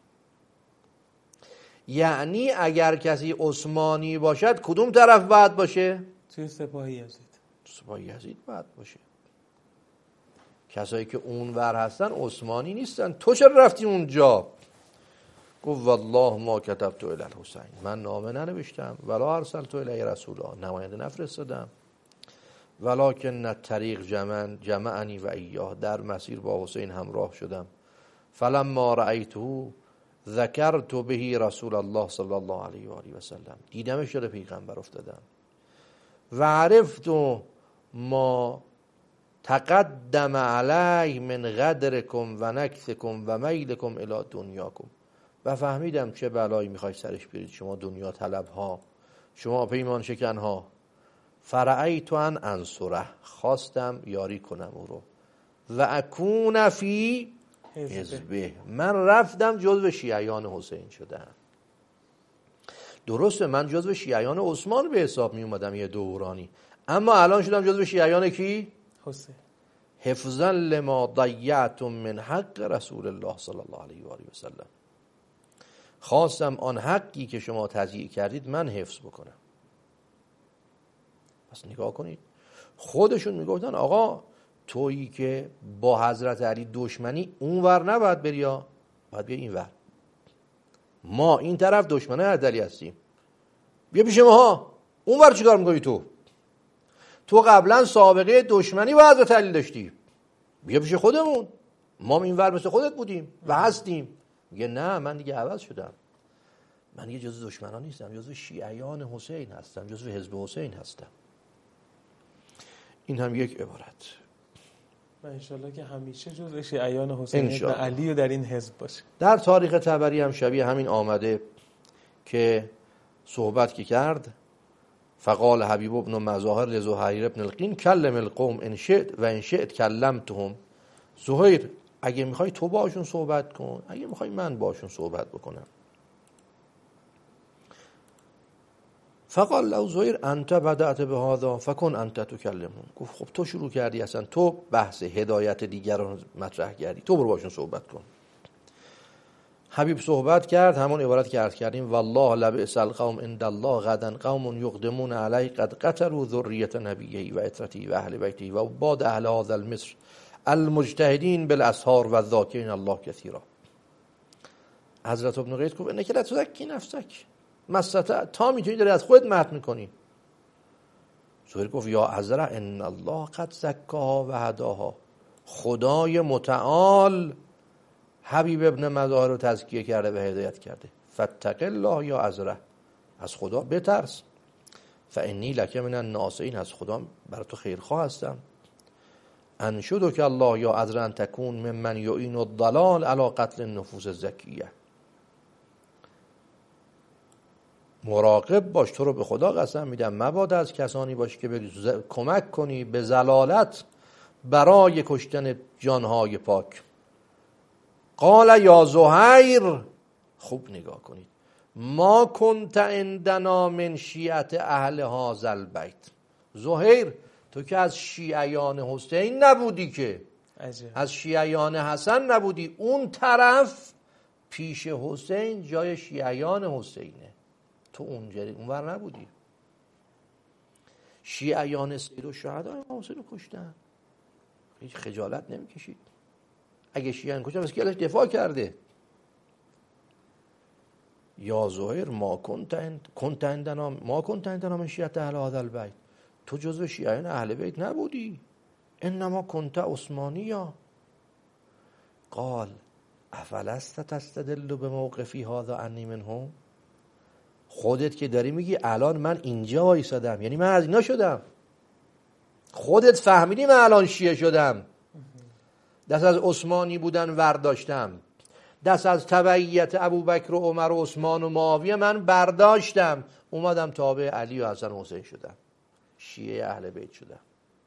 یعنی اگر کسی عثمانی باشد کدوم طرف باید باشه؟ توی سپاه یزید. سپاه یزید باید باشه. کسایی که اونور هستن عثمانی نیستن، تو چرا رفتی اونجا؟ گفت والله ما کتبت الی الحسین، من نامه ننوشتم ولا ارسلت الی رسولا، نماینده نفرستادم، ولکن الطریق جمعنی و ایاه، در مسیر با حسین همراه شدم. فلما رأیته ذکرت به رسول الله صلی الله علیه و آله و سلم، دیدمش شده پیغمبر افتادم. و عرفت ما تقدم علیه من غدرکم و نکثکم و میلکم الی دنیاکم، و فهمیدم چه بلایی میخوای سرش برید شما، دنیا طلب ها، شما پیمان شکن ها. فرأیت ان انصره، خواستم یاری کنم او رو. و اکون فی حزبه، من رفتم جزو شیعیان حسین شدم. درسته من جزو شیعیان عثمان به حساب می اومدم یه دورانی، اما الان شدم جزو شیعیان کی؟ حسین. حفظا لما ضیعتم من حق رسول الله صلی الله علیه و آله و سلم، خواستم آن حقی که شما تضییع کردید من حفظ بکنم. پس نگاه کنید، خودشون میگفتن آقا تویی که با حضرت علی دشمنی اون ور نباید بری، یا باید بیا این ور، ما این طرف دشمنه علی هستیم، بیا پیش ما. اون ور چیکار میکنی تو قبلا سابقه دشمنی با حضرت علی داشتی، بیا پیش خودمون، ما این ور مثل خودت بودیم و هستیم. میگه نه من دیگه عوض شدم، من دیگه جزو دشمنان نیستم، جزو شیعیان حسین هستم، جزو حزب حسین هستم. این هم یک عبارت. و انشالله که همیشه جزو شیعیان حسین ابن علی و در این حزب باشه. در تاریخ طبری هم شبیه همین آمده که صحبت که کرد فقال حبیب ابن مظاهر لزهیر ابن القین کلم القوم ان شئت و ان شئت کلمتهم. زهیر اگه میخوای تو باشون صحبت کن، اگه میخوای من باشون صحبت بکنم. فقال له زهیر انت بدأت بهذا فکن انت تکلمهم. گفت خب تو شروع کردی، اصلا تو بحث هدایت دیگران مطرح کردی، تو برو باشون صحبت کن. حبیب صحبت کرد، همون عبارت که عرض کردیم والله لبئس القوم عند الله غدا قوم یقدمون علی قد قتلوا ذریة نبیه و عترته و اهل بیته و بعد اهل هذا المصر المجتهدین بالاسحار و الذاکرین الله کثیرا. حضرت ابن قیس گفت انک لا تزکی نفسک تا میتونی داری از خودت مدح میکنی. زهیر گفت یا عذرا ان الله قد زکاها و هداها، خدای متعال حبیب ابن مظاهر رو تزکیه کرده و هدایت کرده. فاتق الله یا عذرا، از خدا بترس. فانی لک من الناصحین، از خدا برای تو خیرخواه هستم. انشدک الله یا عذرا ان تکون ممن یعین الضلال علی قتل النفوس الزکیه. مراقب باش، تو رو به خدا قسم میدم مبادا از کسانی باشی که کمک کنی به ضلالت برای کشتن جانهای پاک. قال یا زهیر، خوب نگاه کنید. ما کنت عندنا من شیعت اهل هذا البیت. زهیر تو که از شیعیان حسین نبودی که، از شیعیان حسن نبودی. اون طرف پیش حسین جای شیعیان حسینه، تو اونور نبودی. شیعیان سید الشهدا امام حسین رو کشتن، هیچ خجالت نمیکشید. اگه شیعیان کشتن بس که ازش دفاع کرده. یا زهیر ما کنت عندنا من شیعت اهل هذا البیت. تو جزو شیعیان اهل بیت نبودی، انما کنت عثمانیا. قال افلست تستدل بموقفی هذا عنی منهم. خودت که داری میگی الان من اینجا وایسادم، یعنی من از اینا شدم. خودت فهمیدی من الان شیعه شدم، دست از عثمانی بودن ورداشتم، دست از تبعیت ابوبکر و عمر و عثمان و معاویه من برداشتم، اومدم تابع علی و حسن و حسین شدم، شیعه اهل بیت شدم.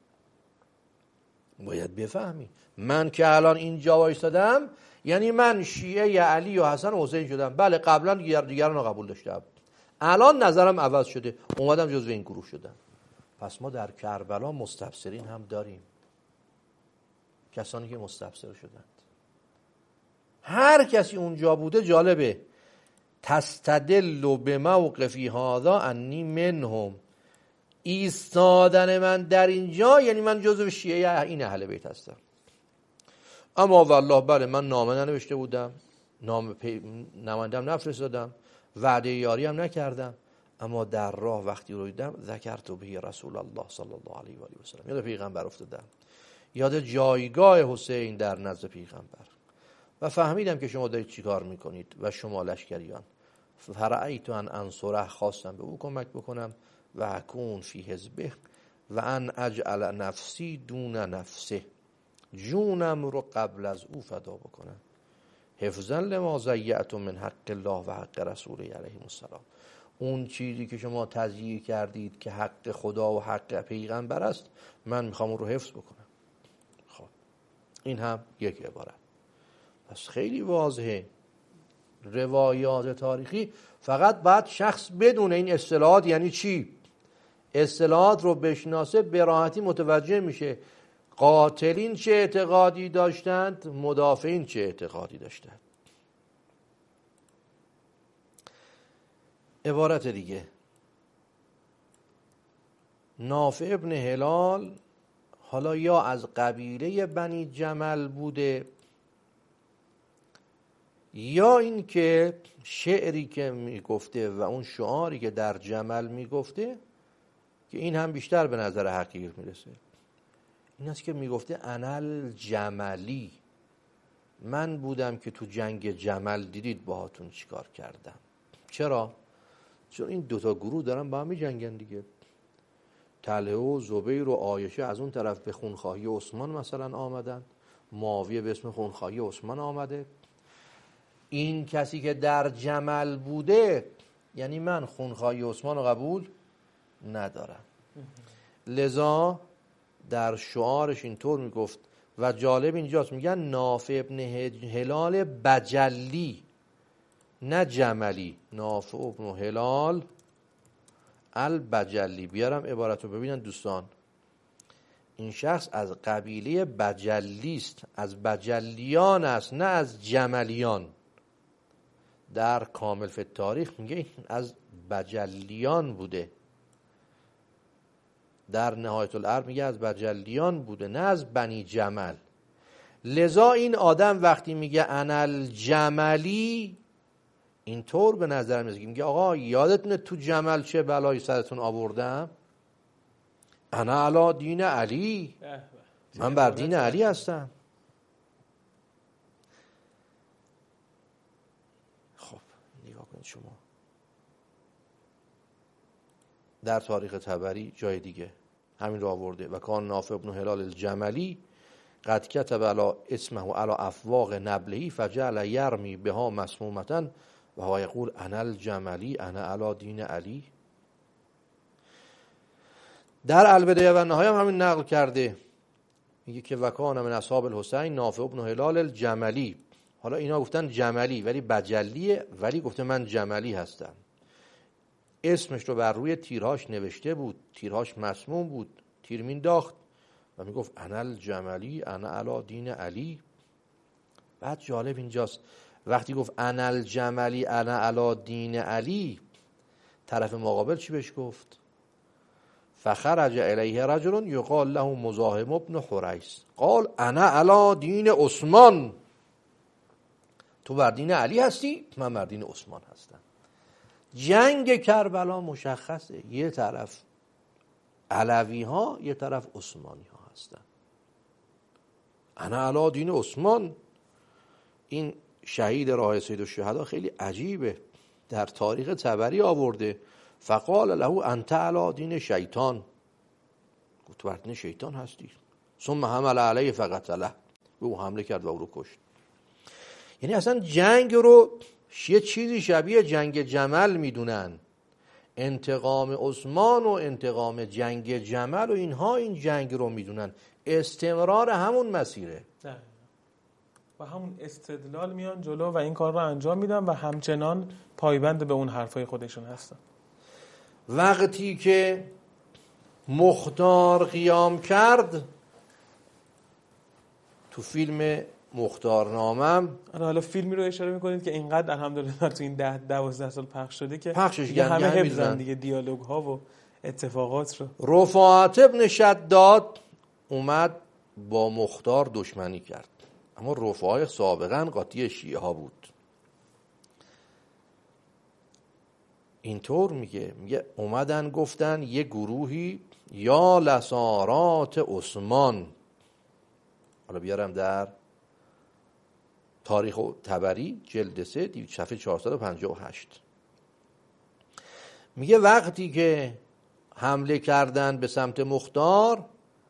باید بفهمی من که الان اینجا وایسادم یعنی من شیعه علی و حسن و حسین شدم. بله قبلا دیگران رو قبول داشتم، الان نظرم عوض شده، اومدم جزو این گروه شدم. پس ما در کربلا مستبصرین هم داریم، کسانی که مستبصر شدند. هر کسی اونجا بوده. جالبه تستدل بموقفی هذا انی منهم. ایستادن من در اینجا یعنی من جزو شیعه این اهل بیت هستم. اما والله بله من نامه ننوشته بودم، نمایندم نفرستادم، وعده یاری هم نکردم، اما در راه وقتی رو دیدم ذکرت به رسول الله صلی الله علیه و آله و سلم، یاد پیغمبر افتادم، یاد جایگاه حسین در نزد پیغمبر و فهمیدم که شما دارید چیکار میکنید و شما لشکریان. فرأیت ان انصره، خواستم به او کمک بکنم، و اکون فی حزبه و ان اجعل نفسی دون نفسه، جونم رو قبل از او فدا بکنم، حفظا لما ضیعت من حق الله و حق رسوله علیه السلام. اون چیزی که شما تضییع کردید که حق خدا و حق پیغمبر است، من میخوام اون رو حفظ بکنم. خب این هم یک عبارت. پس خیلی واضحه روایات تاریخی، فقط باید شخص بدونه این اصطلاحات یعنی چی، اصطلاحات رو بشناسه، به راحتی متوجه میشه قاتلین چه اعتقادی داشتند، مدافعین چه اعتقادی داشتند. عبارت دیگه، نافع ابن هلال حالا یا از قبیله بنی جمل بوده، یا این که شعری که میگفته و اون شعاری که در جمل میگفته، که این هم بیشتر به نظر حقیر میرسه، این است که میگفته انل جملی، من بودم که تو جنگ جمل دیدید باهاتون چیکار کردم. چرا؟ چون این دوتا گروه دارن با هم میجنگن دیگه. طلحه و زبیر و عایشه از اون طرف به خونخواهی عثمان مثلا آمدن، معاویه به اسم خونخواهی عثمان آمده. این کسی که در جمل بوده یعنی من خونخواهی عثمان رو قبول ندارم، لذا در شعارش اینطور میگفت. و جالب اینجاست میگن نافع ابن هلال بجلی، نه جملی، نافع ابن هلال البجلی. بیارم عبارت رو ببینن دوستان. این شخص از قبیله بجلی است، از بجلیان است، نه از جملیان. در کامل فی تاریخ میگه از بجلیان بوده، در نهایت العرب میگه از بجلیان بوده، نه از بنی جمل. لذا این آدم وقتی میگه انل جملی، اینطور به نظر میگه آقا یادتونه تو جمل چه بلایی سرتون آوردم؟ انا علی دین علی، من بر دین علی هستم. خب نگاه کنید شما در تاریخ طبری جای دیگه همین رو آورده. و کان نافع ابن هلال الجملی قد کتب علی اسمه علی افواق نبلهی فجعل یرمی بها مسمومتا و هو یقول انا الجملی انا علی دین علی. در البدایه و النهایه هم همین نقل کرده، میگه که وکان من اصحاب الحسین نافع ابن هلال الجملی حالا اینا گفتن جملی ولی بجلیه، ولی گفته من جملی هستم. اسمش رو بر روی تیرهاش نوشته بود، تیرهاش مسموم بود، تیر مینداخت و میگفت انا الجملی انا علی دین علی. بعد جالب اینجاست وقتی گفت انا الجملی انا علی دین علی، طرف مقابل چی بهش گفت؟ فخرج الیه رجل یقال له مزاحم ابن حریث قال انا علی دین عثمان. تو بر دین علی هستی، من بر دین عثمان هستم. جنگ کربلا مشخصه، یه طرف علوی ها یه طرف عثمانی ها هستن. انا علی دین عثمان. این شهید راه سید الشهدا خیلی عجیبه، در تاریخ طبری آورده فقال له انت علی دین شیطان، گفت بر دین شیطان هستی. ثم حمل علیه فقتله، به او حمله کرد و او رو کشت. یعنی اصلا جنگ رو یه چیزی شبیه جنگ جمل میدونن. انتقام عثمان و انتقام جنگ جمل و اینها این جنگ رو میدونن، استمرار همون مسیره و همون استدلال میان جلو و این کار رو انجام میدن و همچنان پایبند به اون حرفای خودشون هستن. وقتی که مختار قیام کرد، تو فیلم مختارنامم، حالا فیلمی رو اشاره میکنید که اینقدر الحمدلله تو این 10-12 سال پخش شده که پخشش همه حفظن دیگه دیالوگ ها و اتفاقات رو. رفاعت ابن شداد اومد با مختار دشمنی کرد، اما رفاعت سابقا قاطی شیعه ها بود. اینطور میگه اومدن گفتن یه گروهی یا لسارات عثمان، حالا بیارم در تاریخ طبری جلد 3 صفحه 458، میگه وقتی که حمله کردن به سمت مختار،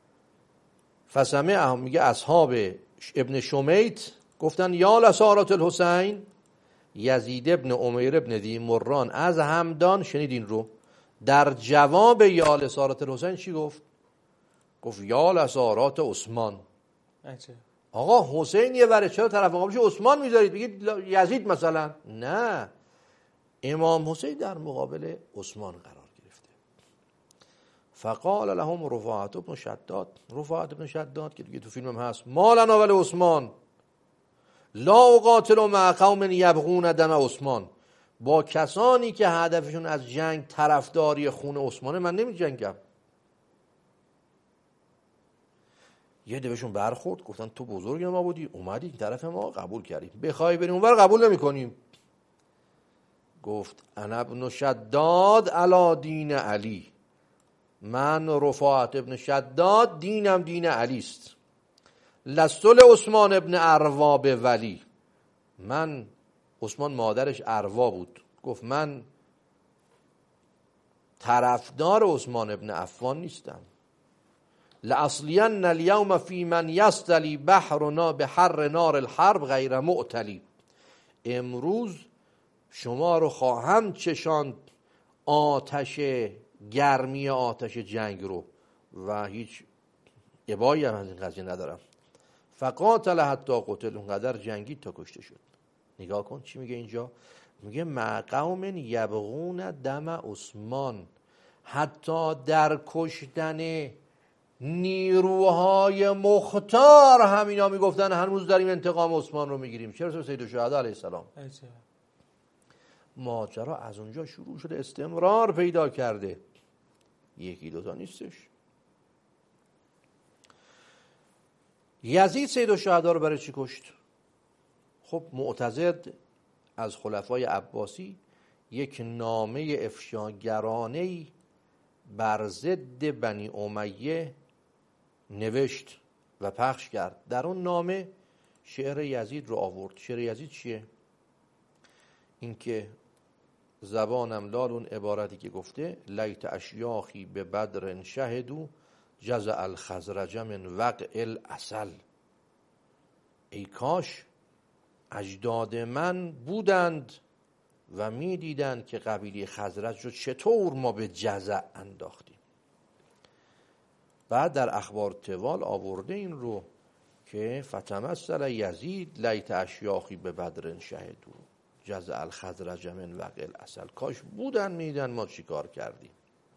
فسمه میگه اصحاب ابن شمیت گفتن یا لسارات الحسین، یزید ابن امیر ابن ذی مران از همدان شنیدین رو، در جواب یا لسارات الحسین چی گفت؟ گفت یا لسارات عثمان. آقا حسین یه وره، چرا طرف مقابلش عثمان میذارید؟ بگید یزید مثلا. نه، امام حسین در مقابل عثمان قرار گرفته. فقال لهم رفاعت ابن شداد، رفاعت ابن شداد که دیگه تو فیلم هم هست، ما لنا ولی عثمان لا اقاتل مع قوم یبغون دم عثمان، با کسانی که هدفشون از جنگ طرفداری خون عثمانه من نمی جنگم. یه دوشون برخورد، گفتن تو بزرگ ما بودی، اومدی این طرف ما، قبول کردیم، بخوای بریم اونور قبول نمی کنیم. گفت انا ابن شداد علی دین علی، من رفاعت ابن شداد دینم دین علی است. لستل عثمان ابن اروا به ولی، من عثمان مادرش اروا بود، گفت من طرفدار عثمان ابن عفان نیستم. لأصلین اليوم فی من یستلی بحرنا به حر نار الحرب غیر معتلی، امروز شما رو خواهم چشاند آتش گرمی آتش جنگ رو و هیچ ابایی هم از این قضیه ندارم. فقاتل حتی قتل، اونقدر جنگید تا کشته شد. نگاه کن چی میگه اینجا، میگه مع قوم یبغون دم عثمان، حتی در کشتن نیروهای مختار همینا میگفتن هنوز داریم انتقام عثمان رو میگیریم. چرا سید الشهدا علیه السلام؟ ماجرا از اونجا شروع شده، استمرار پیدا کرده، یکی دوتا نیستش. یزید سید الشهدا رو برای چی کشت؟ خب معتضد از خلفای عباسی یک نامه افشاگرانه‌ای بر ضد بنی امیه نوشت و پخش کرد. در اون نامه شعر یزید رو آورد. شعر یزید چیه؟ این که زبانم لال، اون عبارتی که گفته لیت اشیاخی به بدر شهدو جزع الخزرج من وقع العسل، ای کاش اجداد من بودند و می دیدند که قبیله خزرج رو چطور ما به جزع انداختیم. بعد در اخبار طوال آورده این رو که فتمثل یزید لیت اشیاخی به بدر شهدو جزع الخضرج من وقع العسل. کاش بودن میدن ما چی کار کردیم.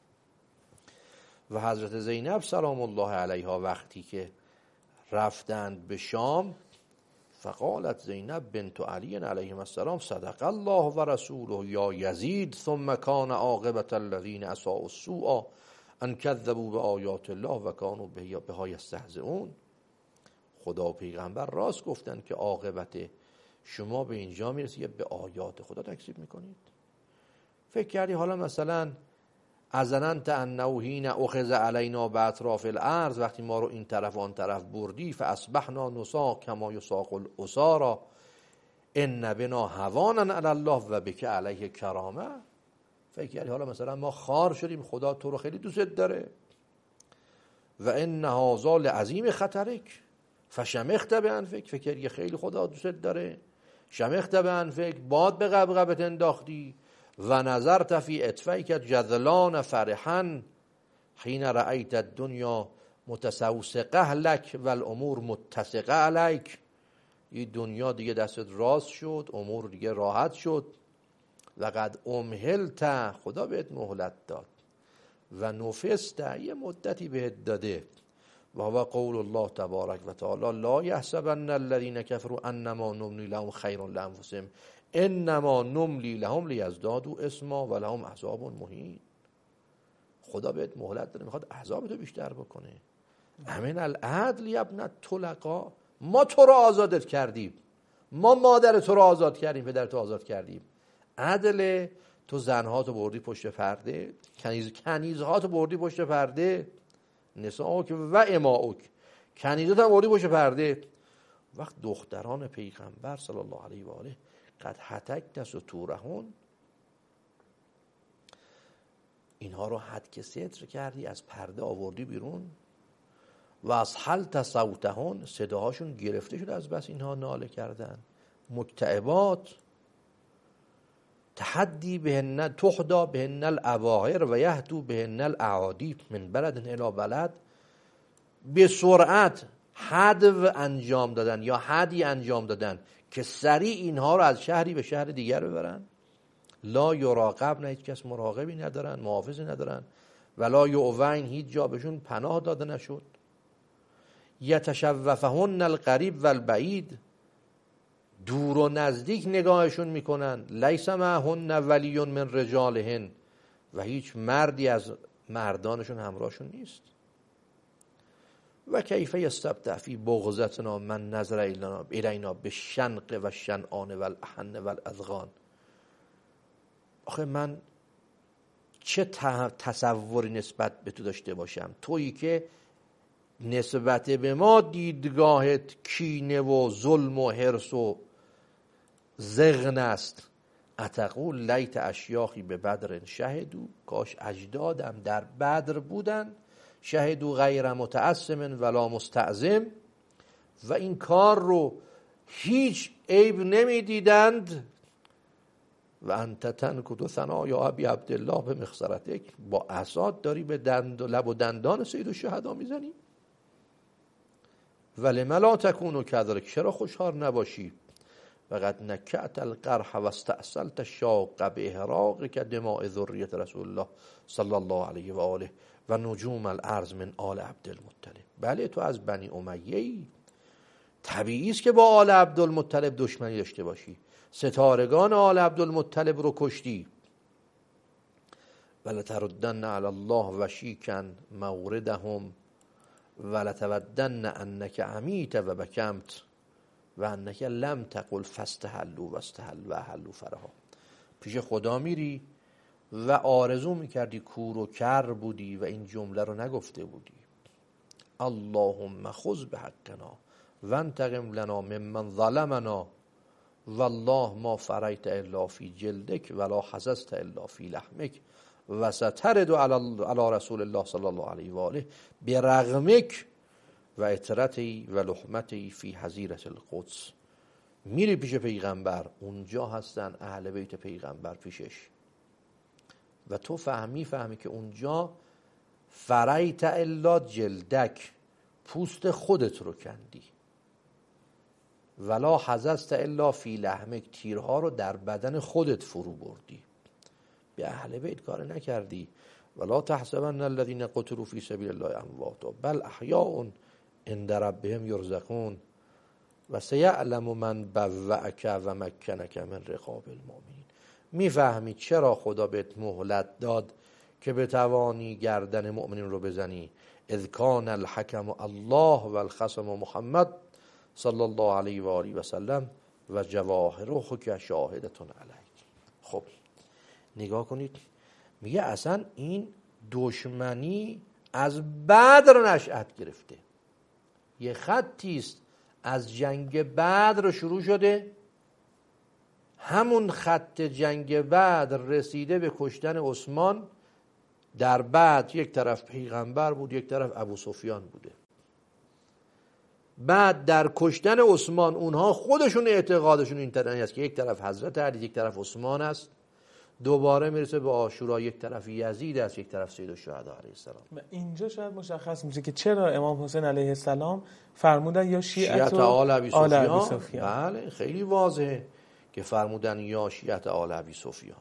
و حضرت زینب سلام الله علیها وقتی که رفتند به شام، فقالت زینب بنت علی علیهم السلام صدق الله و رسوله یا یزید ثم کان عاقبة الذین اساءوا السوء ان کذبوا بآیات الله و کانوا بها یستهزئون. خدا و پیغمبر راست گفتن که عاقبت شما به اینجا میرسه که به آیات خدا تکذیب میکنید. فکر کردی حالا مثلا ازننت انه حین اخذ علینا باطراف الارض، وقتی ما رو این طرف آن طرف بردی، فاصبحنا نساق کما یساق الاسارا ان بنا هوانا علی الله و بک علیه کرامه. فکر کردی حالا مثلا ما خار شدیم خدا تو رو خیلی دوست داره. و ان هذا لعظیم خطرک فشمخت بانفک، فکر کردی خیلی خدا دوست داره، شمخت بانفک باد به قبقبت انداختی. و نظرت فی اطفیک جذلان فرحا حین رأیت الدنیا متسوسقه لک و الامور متسقه علیک. این دنیا دیگه دستت راست شد، امور دیگه راحت شد. لقد امهلت، خدا بهت مهلت داد. و نفست، یه مدتی بهت داده. و هو قول الله تبارک و تعالی لا یحسبن الذین کفروا انما نملی لهم خیر لانفسهم انما نملی لهم لیزدادوا اثما و لهم عذاب مهین. خدا بهت مهلت داره، میخواد عذابتو بیشتر بکنه. امن العدل یا ابن الطلقاء، ما تو رو آزادت کردیم، ما مادر تو رو آزاد کردیم، پدر تو آزاد کردیم. عدل تو زنها تو بردی پشت پرده، کنیزها تو بردی پشت پرده، نساءک و اماؤک، کنیزات هم بردی پشت پرده. وقت دختران پیغمبر صلی الله علیه و آله قد حتکت ستورهن، اینها رو حدک ستر کردی، از پرده آوردی بیرون. و از حلت صوتهن، صداهاشون گرفته شد از بس اینها ناله کردن. مکتئبات تحدی بهن تحدا بهن الاباهر و یهدو بهن الاعادی من بلد الی بلد، به سرعت حدو انجام دادن یا حدی انجام دادن که سریع اینها رو از شهری به شهر دیگر ببرن. لا یراقب، نه هیچ کس مراقبی ندارن، محافظی ندارن. ولا یعوین، هیچ جا بهشون پناه داده نشد. یتشوفهن القریب و البعید، دور و نزدیک نگاهشون میکنن. لیس معهن ولی من رجالهن، و هیچ مردی از مردانشون همراهشون نیست. و کیف یستبدع فی بغضتنا من نظر الینا بالشنق و الشنعان و الاحن و الاذغان. آخه من چه تصوری نسبت به تو داشته باشم، تویی که نسبت به ما دیدگاهت کینه و ظلم و حرص و زغن است. اتقول لیت اشیاخی به بدر شهدو، کاش اجدادم در بدر بودن. شهدو غیر متعصم ولا مستعظم، و این کار رو هیچ عیب نمی دیدند. و انت تنکت ثنا یا ابی عبدالله به مخصرتک، با اساد داری به لب و دندان سید الشهدا میزنی. ولم لا تکونوا کذلک، چرا خوشحال نباشی. فقد نکعت القرح و استأصلت الشاق به احراقک دماء ذریة رسول الله صلی الله علیه و آله و نجوم الارض من آل عبدالمطلب. بله تو از بنی امیه‌ای، طبیعی است که با آل عبدالمطلب دشمنی داشته باشی. ستارگان آل عبدالمطلب رو کشتی. ولتردن علی الله وشیکا موردهم ولتودن انک عمیت و بکمت و انک لم تقل فاستحلوا و احلوا فرها. پیش خدا میری و آرزو میکردی کور و کر بودی و این جمله رو نگفته بودی. اللهم خذ بحقنا وانتقم لنا ممن ظلمنا والله ما فریت الا فی جلدک ولا حززت الا فی لحمک و سترد علی رسول الله صلی الله علیه و آله برغمک و اطرتی و لحمتی فی حظیرة القدس. میری پیش پیغمبر، اونجا هستن اهل بیت پیغمبر پیشش، و تو فهمی که اونجا فریت الا جلدک، پوست خودت رو کندی. ولا حزست الا فی لحمک، تیرها رو در بدن خودت فرو بردی، به اهل بیت کار نکردی. ولا تحسبن الذین قتلوا فی سبیل الله امواتا بل احیاء عند ربهم یرزقون و سیعلم من بوأک و مکنک من رقاب المؤمنین. میفهمی چرا خدا بهت مهلت داد که بتوانی گردن مؤمنین رو بزنی. اذ کان الحکم الله و الخصم محمد صلی الله علیه و آله و سلم و جواهرک شاهدتون علیک. خب نگاه کنید، میگه اصلا این دشمنی از بدر نشأت گرفته. یه خطی است از جنگ بدر شروع شده، همون خط جنگ بدر رسیده به کشتن عثمان. در بعد یک طرف پیغمبر بود، یک طرف ابو سفیان بوده. بعد در کشتن عثمان اونها خودشون اعتقادشون این طرحی است که یک طرف حضرت علی، یک طرف عثمان است. دوباره میرسه به عاشورا، یک طرف یزید است، یک طرف سید الشهدا علیه السلام. و اینجا شاید مشخص میشه که چرا امام حسین علیه السلام فرمودن یا شیعت آل ابی سفیان. سفیان. بله خیلی واضحه که فرمودن یا شیعت آل ابی سفیان.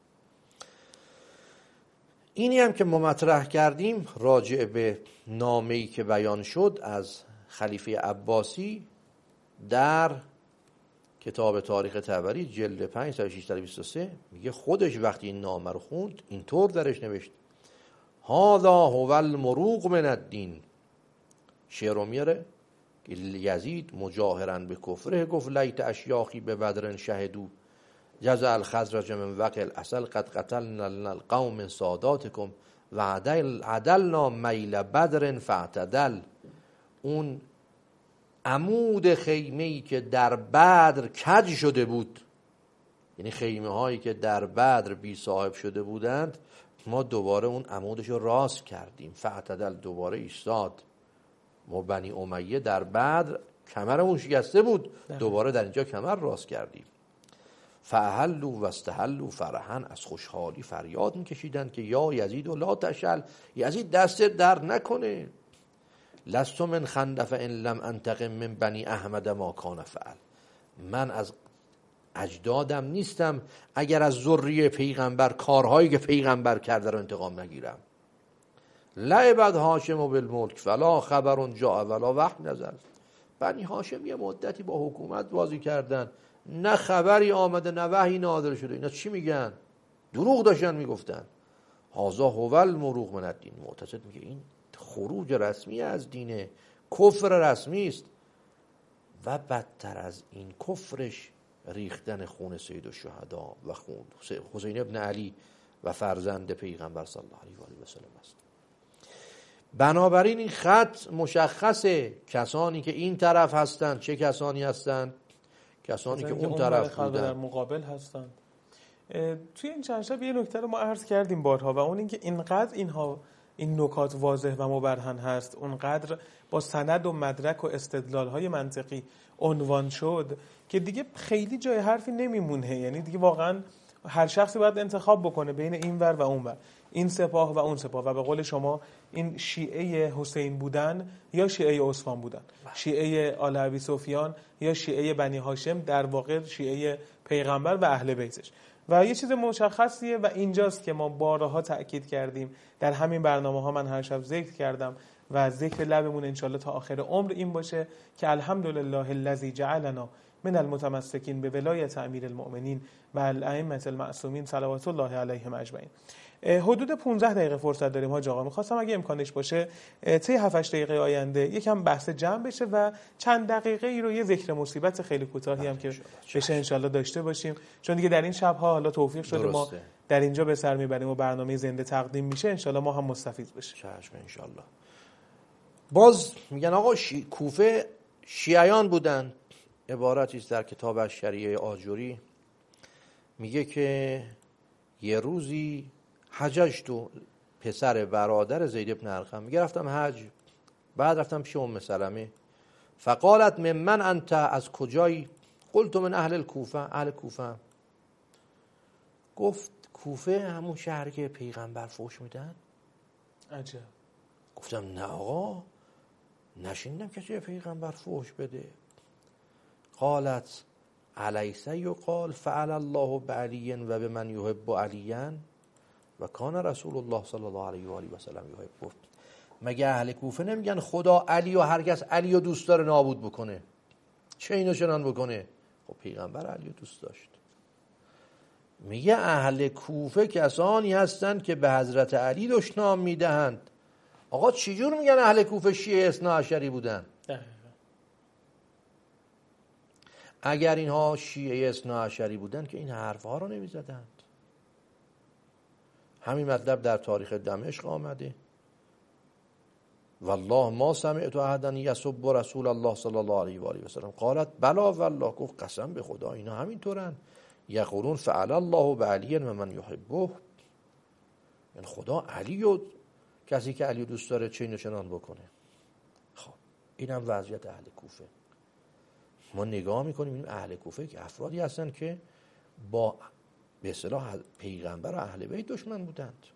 اینی هم که ما مطرح کردیم راجع به نامه‌ای که بیان شد از خلیفه عباسی در کتاب تاریخ طبری جلد 5 صفحه 623 میگه خودش وقتی این نامه رو خوند اینطور درش نوشت: هذا هو المروق من الدین. شعر رو میاره یزید مجاهرا به کفره گفت لیت اشیاخی به بدر شهدو جزع الخزرج من وقع الاسل قد قتلنا القوم من ساداتکم و عدلنا میل بدر فاعتدل. اون عمود خیمه‌ای که در بدر کج شده بود، یعنی خیمه هایی که در بدر بی صاحب شده بودند، ما دوباره اون عمودش رو راست کردیم. فاعتدل دوباره ایستاد. ما بنی امیه در بدر کمرمون شکسته بود، دوباره در اینجا کمر راست کردیم. فاحلوا و استحلوا فرحا، از خوشحالی فریاد میکشیدند که یا یزید و لا تشل، یزید دست در نکنه. لست من خندف ان لم انتقم من بنی احمد ما کان فعل. من از اجدادم نیستم اگر از ذریه پیغمبر کارهایی که پیغمبر کرده رو انتقام نگیرم. لعبد هاشم بالملک فلا خبر جاء ولا وحی نزل. بنی هاشم یه مدتی با حکومت بازی کردن، نه خبری آمده نه وحی نازل شده. اینا چی میگن؟ دروغ داشتن میگفتن. هذا هو المروق من الدین. معتقد میگه این خروج رسمی از دینه، کفر رسمی است. و بدتر از این کفرش ریختن خون سید الشهدا و خون حسین ابن علی و فرزند پیغمبر صلی الله علیه و آله و سلم است. بنابراین این خط مشخصه. کسانی که این طرف هستند چه کسانی هستند؟ کسانی که اون طرف بودن در مقابل هستند. توی این چند شب یه نکته رو ما عرض کردیم بارها و اون اینکه اینقدر این نکات واضح و مبرهن هست، اونقدر با سند و مدرک و استدلال‌های منطقی عنوان شد که دیگه خیلی جای حرفی نمیمونه. یعنی دیگه واقعا هر شخصی باید انتخاب بکنه بین این ور و اون ور، این سپاه و اون سپاه، و به قول شما این شیعه حسین بودن یا شیعه عثمان بودن، شیعه آل ابی سفیان یا شیعه بنی هاشم، در واقع شیعه پیغمبر و اهل بیتش. و یه چیز مشخصیه و اینجاست که ما بارها تأکید کردیم، در همین برنامه ها من هر شب ذکر کردم و ذکر لبمون انشالله تا آخر عمر این باشه که الحمدلله الذی جعلنا من المتمسکین به ولایت امیر المؤمنین و الائمه المعصومین صلوات الله علیهم اجمعین. حدود 15 دقیقه فرصت داریم حاج آقا. می‌خواستم اگه امکانش باشه طی 7-8 دقیقه آینده یکم بحث جمع بشه و چند دقیقه ای رو یه ذکر مصیبت خیلی کوتاهی هم که بشه انشالله داشته باشیم، چون دیگه در این شب‌ها حالا توفیق شده ما در اینجا به سر میبریم و برنامه زنده تقدیم میشه، انشالله ما هم مستفید بشیم. چشم انشالله. باز میگن آقا کوفه شیعیان بودن. عبارتی است در کتاب الشریعه آجوری میگه که یه روزی حججتو، پسر برادر زید بن ارقم، میگه رفتم حج، بعد رفتم پیش ام سلمه، فقالت من انت، از کجایی؟ قلت من اهل الکوفه، اهل کوفه. گفت کوفه همون شهری که پیغمبر فحش میدن؟ عجب. گفتم نه آقا، نشیندم کسی پیغمبر فحش بده. قالت الیس یقال فعل الله بعلی و بمن یحب علیا و کان رسول الله صلی الله علیه و آله و سلم یحبه. مگه اهل کوفه نمیگن خدا علی و هر کس علی رو دوست داره نابود بکنه، چه اینو چنان بکنه؟ خب پیغمبر علی رو دوست داشت. میگه اهل کوفه کسانی هستند که به حضرت علی دشنام میدهند. آقا چجور میگن اهل کوفه شیعه اثناعشری بودن؟ اگر اینها شیعه اثناعشری بودن که این حرفها رو نمیزدند. همین مطلب در تاریخ دمشق آمده. والله ما سمعت احدا یسب رسول الله صلی الله علیه و آله و سلم قالت بلا والله، گفت قسم به خدا اینا همینطورن. یقولون فعل الله بعلی و من یحبه، یعنی خدا علی و کسی که علی دوست داره چه اینو چنان بکنه. خب اینم وضعیت اهل کوفه. ما نگاه میکنیم این اهل کوفه که افرادی هستن که با به اصطلاح پیغمبر و اهل بیت دشمن بودند.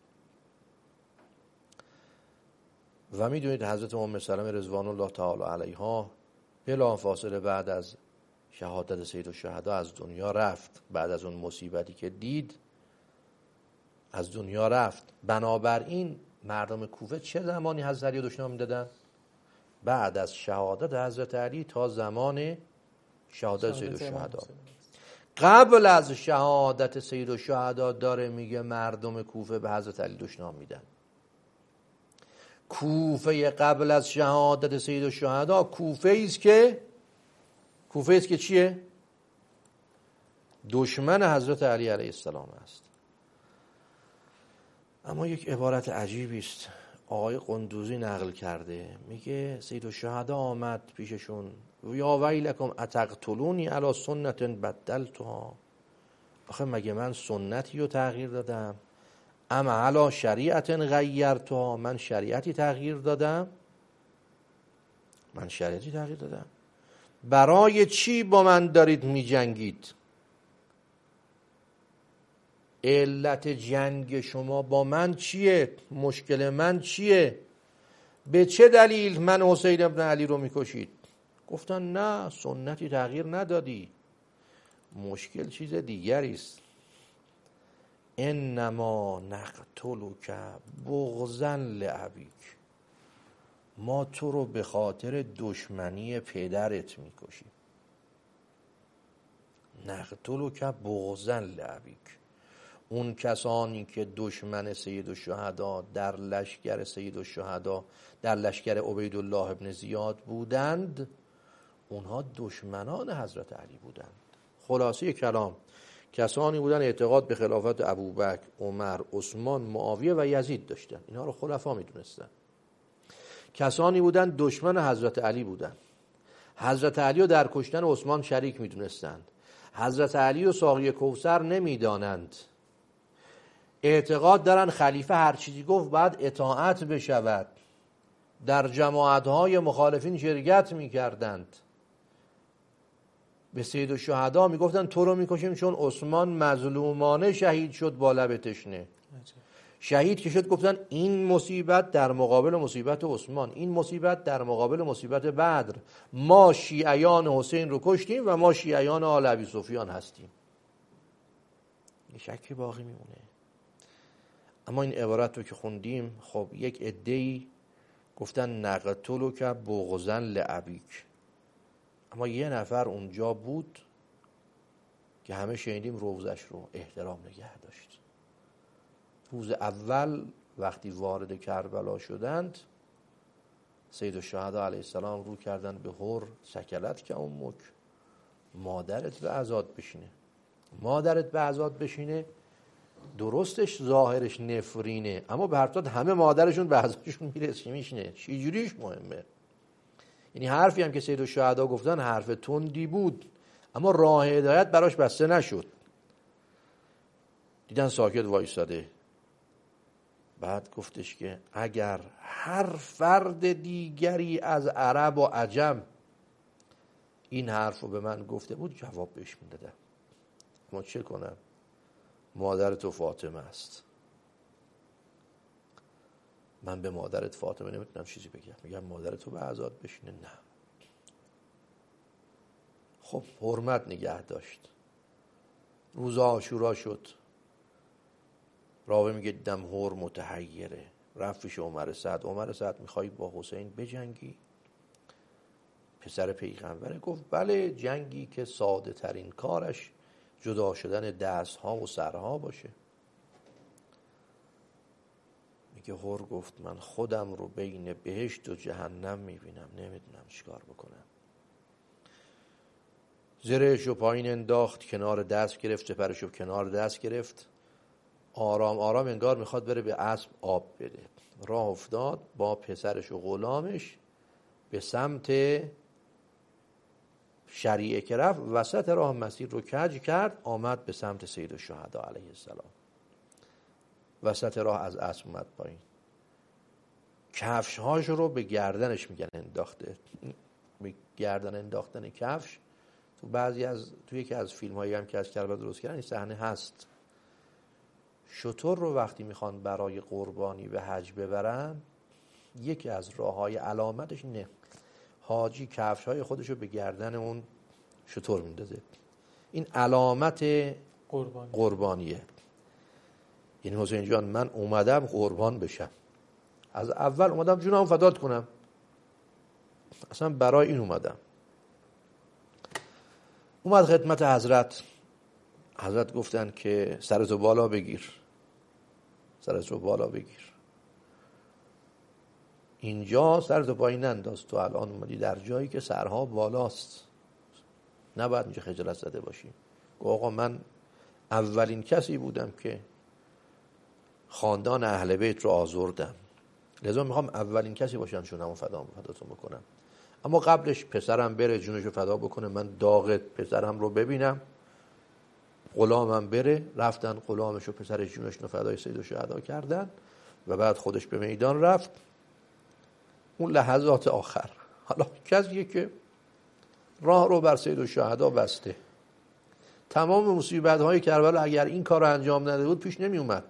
و میدونید حضرت ام سلمه رضوان الله تعالی علیها بلا فاصله بعد از شهادت سید الشهدا از دنیا رفت. بعد از اون مصیبتی که دید از دنیا رفت. بنابراین مردم کوفه چه زمانی حضرت علی دشنام میدادن؟ بعد از شهادت حضرت علی تا زمان شهادت سید الشهدا. قبل از شهادت سید الشهدا داره میگه مردم کوفه به حضرت علی دشنام میدن. کوفه قبل از شهادت سید الشهدا کوفه است که چیه؟ دشمن حضرت علی علیه السلام است. اما یک عبارت عجیبی است آقای قندوزی نقل کرده، میگه سید الشهدا آمد پیششون یا ویلکم اتقتلونی علی سنت بدلتها، آخه مگه من سنتی رو تغییر دادم؟ اما علی شریعت غیرتها، من شریعتی تغییر دادم؟ برای چی با من دارید می جنگید؟ علت جنگ شما با من چیه؟ مشکل من چیه؟ به چه دلیل من حسین ابن علی رو می کشید؟ گفتن نه سنتی تغییر ندادی، مشکل چیز دیگری است. انما نقتلک بغضا لابیک، ما تو رو به خاطر دشمنی پدرت میکشیم. نقتلک بغضا لابیک، اون کسانی که دشمن سید الشهدا در لشکر سید الشهدا در لشکر عبیدالله ابن زیاد بودند اونها دشمنان حضرت علی بودند. خلاصه کلام کسانی بودن اعتقاد به خلافت ابوبکر، عمر، عثمان، معاویه و یزید داشتن. اینها رو خلفا میدونستن. کسانی بودن دشمن حضرت علی بودن. حضرت علی رو در کشتن عثمان شریک میدونستند. حضرت علی رو ساقی کوثر نمیدانند. اعتقاد دارن خلیفه هر چیزی گفت باید اطاعت بشود. در جماعت‌های مخالفین شرکت میکردند. به سید الشهدا میگفتن تو رو میکشیم چون عثمان مظلومانه شهید شد با لب تشنه. شهید که شد گفتن این مصیبت در مقابل مصیبت عثمان، این مصیبت در مقابل مصیبت بدر. ما شیعیان حسین رو کشتیم و ما شیعیان آل ابی سفیان هستیم. یه شکی باقی میمونه. اما این عبارت رو که خوندیم، خب یک عده‌ای گفتن نقتلک بغضا لابیک، اما یه نفر اونجا بود که همه شنیدیم روزش رو احترام نگه داشت. روز اول وقتی وارد کربلا شدند سید الشهدا علیه السلام رو کردن به هر سکلت که امک، مادرت به عزاد بشینه. مادرت به عزاد بشینه درستش ظاهرش نفرینه، اما به هر صورت همه مادرشون به عزادشون میرسه میشینه. چی جوریش مهمه. یعنی حرفی هم که سید الشهدا گفتن حرف تندی بود، اما راه هدایت براش بسته نشد. دیدن ساکت وایساده. بعد گفتش که اگر هر فرد دیگری از عرب و عجم این حرف رو به من گفته بود جواب بهش میدادم. ما چه کنم؟ مادر تو فاطمه است. من به مادرت فاطمه نمیتونم چیزی بگم. میگم مادر تو به عزاد بشینه؟ نه. خب حرمت نگه داشت. روز عاشورا شد، راوی میگه دیدم هور متحیره، رفت پیش عمر سعد. عمر سعد میخوای با حسین بجنگی؟ پسر پیغمبره. گفت بله، جنگی که ساده ترین کارش جدا شدن دست ها و سرها باشه. میگه هور گفت من خودم رو بین بهشت و جهنم میبینم، نمیدونم چیکار بکنم. زرهش رو پایین انداخت، کنار دست گرفت، سپرش رو کنار دست گرفت، آرام آرام انگار میخواد بره به اسب آب بده. راه افتاد با پسرش و غلامش به سمت شریعه که رفت. وسط راه مسیر رو کج کرد، آمد به سمت سید الشهدا علیه السلام. وسط راه از اسب اومد پایین، کفش‌هاش رو به گردنش میگن انداخته. به گردن انداختن کفش تو یکی از فیلم‌هایی هم که از کربلا درست کردن این صحنه هست. شتر رو وقتی میخوان برای قربانی به حج ببرن، یکی از راه‌های علامتش اینه، حاجی کفش‌های خودش رو به گردن اون شتر میندازه. این علامت قربانیه. یعنی حسین جان من اومدم قربان بشم، از اول اومدم جونم فدات کنم، اصلا برای این اومدم. اومد خدمت حضرت. حضرت گفتن که سرتو بالا بگیر، سرتو بالا بگیر. اینجا سرتو پایین ننداز، تو الان اومدی در جایی که سرها بالاست، نباید اینجا خجالت زده باشی. گفت آقا من اولین کسی بودم که خاندان اهل بیت رو آزردم، لذا میخوام اولین کسی باشم جونمو فداتون بکنم. اما قبلش پسرم بره جونشو فدا بکنه، من داغ پسرم رو ببینم، غلامم بره. رفتن غلامش و پسرش جونشو فدای سید الشهدا کردن و بعد خودش به میدان رفت. اون لحظات آخر، حالا کسی که راه رو بر سید الشهدا بسته، تمام مصیبت‌های کربلا اگر این کار رو انجام نداده بود پیش نمی اومد.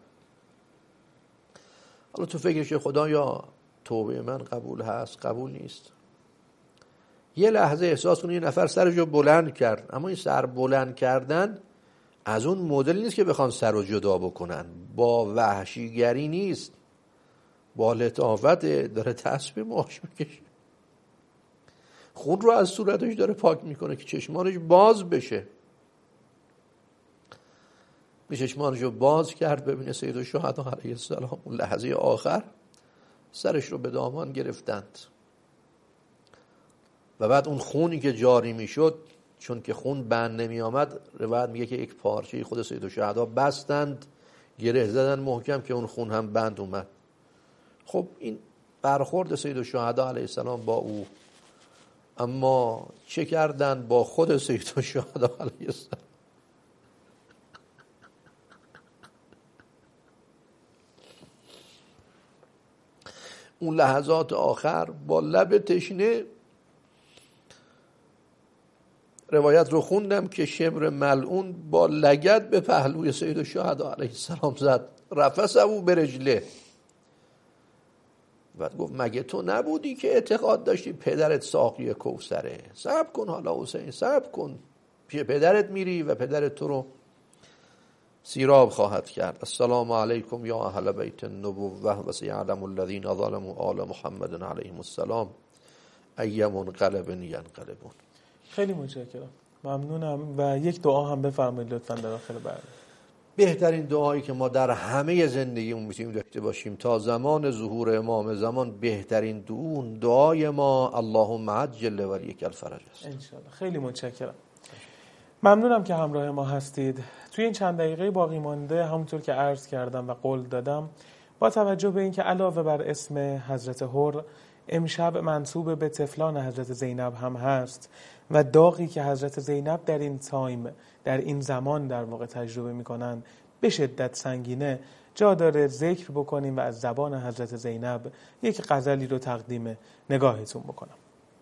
حالا تو فکرش خدایا توبه من قبول هست، قبول نیست. یه لحظه احساس کنی یه نفر سرش رو بلند کرد، اما این سر بلند کردن از اون مدلی نیست که بخوان سر رو جدا بکنن، با وحشیگری نیست، با لطافت داره تسبیح ماش میکشه، خون رو از صورتش داره پاک میکنه که چشمانش باز بشه. چشمانش رو باز کرد ببینه سید الشهدا علیه السلام. اون لحظه آخر سرش رو به دامان گرفتند و بعد اون خونی که جاری میشد، چون که خون بند نمی آمد، روایت میگه که یک پارچه خود سید الشهدا بستند، گره زدن محکم که اون خون هم بند اومد. خب این برخورد سید الشهدا علیه السلام با او. اما چه کردن با خود سید الشهدا علیه السلام؟ اون لحظات آخر با لب تشنه، روایت رو خوندم که شمر ملعون با لگد به پهلوی سید الشهدا علیه السلام زد، رفسه او برجله. بعد گفت مگه تو نبودی که اعتقاد داشتی پدرت ساقی کوثره؟ صبر کن حالا حسین، صبر کن، پیش پدرت میری و پدرت تو رو سیراب خواهد کرد. السلام علیکم یا اهل بیت النبوة و سیعلم الذین ظلموا آل محمد علیهم السلام ای منقلب ینقلبون. خیلی متشکرم، ممنونم. و یک دعا هم بفرمایید لطفاً در آخر برنامه. بهترین دعایی که ما در همه زندگیمون میتونیم داشته باشیم تا زمان ظهور امام زمان، بهترین دعای ما اللهم عجل ولیک الفرج است. انشاءالله. خیلی متشکرم، ممنونم که همراه ما هستید. توی این چند دقیقه باقی مانده، همونطور که عرض کردم و قول دادم، با توجه به اینکه علاوه بر اسم حضرت هر امشب منسوب به طفلان حضرت زینب هم هست و داغی که حضرت زینب در این تایم، در این زمان در واقع تجربه میکنن به شدت سنگینه، جا داره ذکر بکنیم و از زبان حضرت زینب یک غزلی رو تقدیم نگاهتون بکنم.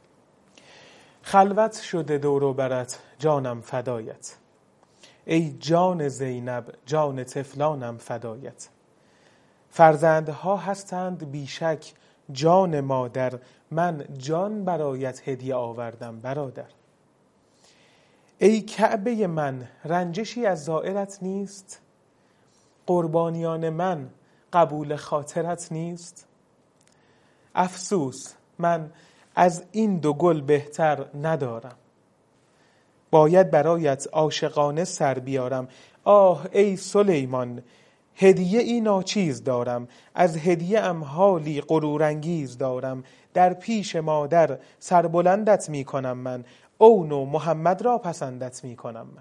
خلوت شده دور و برت جانم فدایت، ای جان زینب جان طفلانم فدایت. فرزندها هستند بیشک جان مادر، من جان برایت هدیه آوردم برادر. ای کعبه من رنجشی از زائرت نیست؟ قربانیان من قبول خاطرت نیست؟ افسوس من از این دو گل بهتر ندارم، باید برایت عاشقانه سر بیارم. آه ای سلیمان هدیه ای ناچیز دارم، از هدیه ام حالی غرورانگیز دارم. در پیش مادر سربلندت می کنم من، اون و محمد را پسندت می کنم من.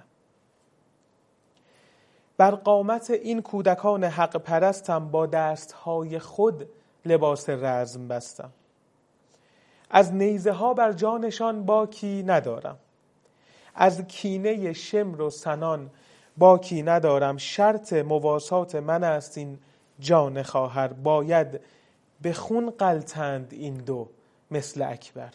بر قامت این کودکان حق پرستم، با دستهای خود لباس رزم بستم. از نیزه ها بر جانشان باکی ندارم، از کینه شمر و سنان باکی ندارم. شرط مواسات من است این جان خواهر، باید به خون غلتند این دو مثل اکبر.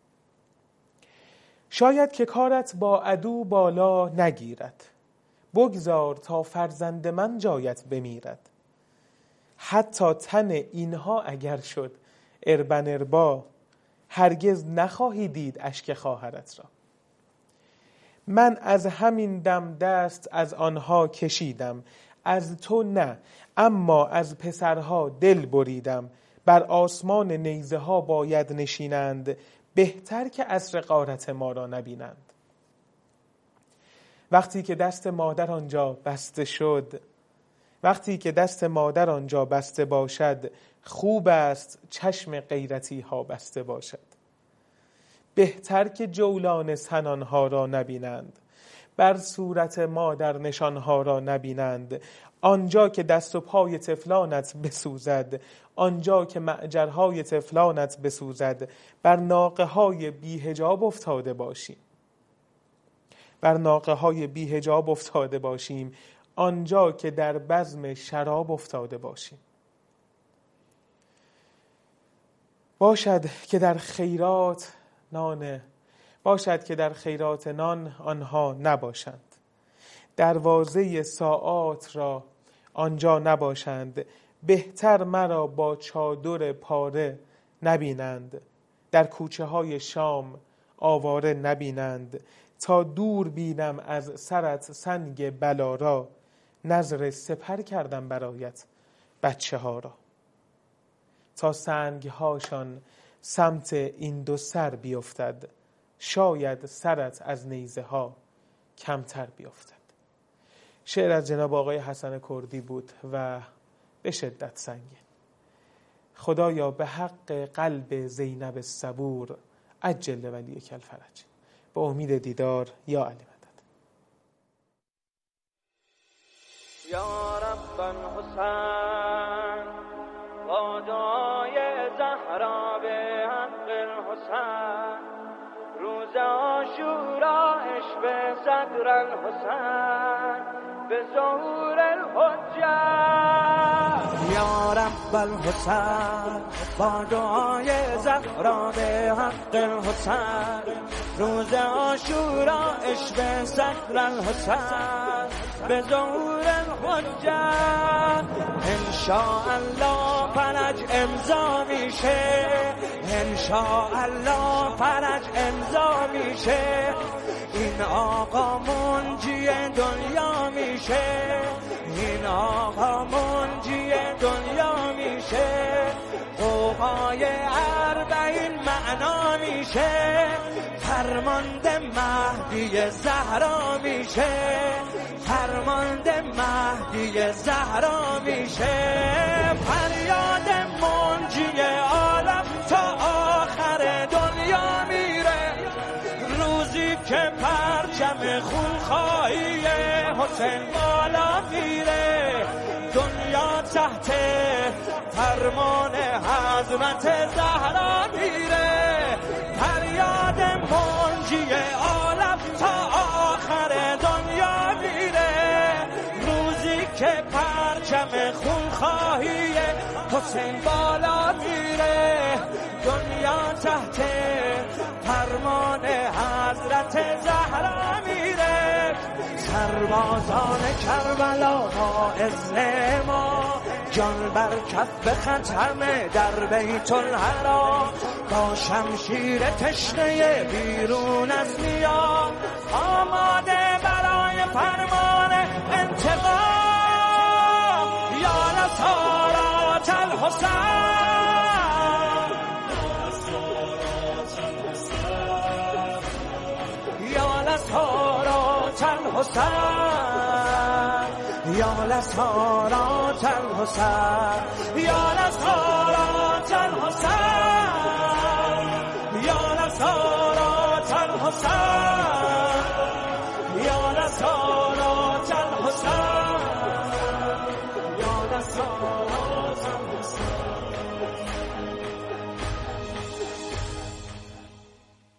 شاید که کارت با عدو بالا نگیرد، بگذار تا فرزند من جایت بمیرد. حتی تن اینها اگر شد اربن اربا، هرگز نخواهی دید اشک خواهرت را. من از همین دم دست از آنها کشیدم، از تو نه اما از پسرها دل بریدم. بر آسمان نیزه ها باید نشینند، بهتر که عصر غارت ما را نبینند. وقتی که دست مادر آنجا بسته شد، وقتی که دست مادر آنجا بسته باشد، خوب است چشم غیرتی ها بسته باشد. بهتر که جولان سنانها را نبینند، بر صورت مادر نشانها را نبینند. آنجا که دست و پای طفلانت بسوزد، آنجا که معجرهای طفلانت بسوزد، بر ناقه های بی‌حجاب افتاده باشیم، بر ناقه های بی‌حجاب افتاده باشیم، آنجا که در بزم شراب افتاده باشیم. باشد که در خیرات نان آنها نباشند، دروازه ساعات را آنجا نباشند. بهتر مرا با چادر پاره نبینند، در کوچه های شام آواره نبینند. تا دور بینم از سرت سنگ بلا را، نذر سپر کردم برایت بچه ها را. تا سنگ هاشان سمت این دو سر بیفتد، شاید سرت از نیزه ها کمتر بیفتد. شعر از جناب آقای حسن کردی بود و به شدت سنگین. خدایا به حق قلب زینب صبور عجل ولیک الفرج. با امید دیدار یا علی مدد. یا رب الحسین با دعای زهرا به حق الحسین، روز عاشورا عشق صدر الحسین به ظهور الحجه. یا رب الحسین با دعای زهرا به حق الحسین، روز عاشورا عشق صدر الحسین به ظهور الحجه. انشاءالله فرج امضا میشه، انشاءالله فرج امضا میشه. این آقا منجی دنیا میشه، این آقا منجی دنیا میشه. قوقای اربعین معنا میشه، فرمانده مهدی زهرا میشه، فرمانده مهدی زهرا میشه. فریاد منجی عالم تا آخر دنیا میره، روزی که پرچم خونخواهی حسین بالا میره. دنیا تحت فرمان حضرت زهرا میره، فریاد منجی عالم تا آخر دنیا میره. روزی که پرچم خونخواهی حسین بالا میره، دنیا تحت فرمان حضرت زهرا میره. سربازان کربلا با اذن ما، جان بر کف ختم در بیت الحرام. با شمشیر تشنه بیرون از نیا، آماده برای فرمان انتقام. یا نصارات الحسین، یا نصارات الحسین، یا نصارات الحسین، یا نصارات الحسین.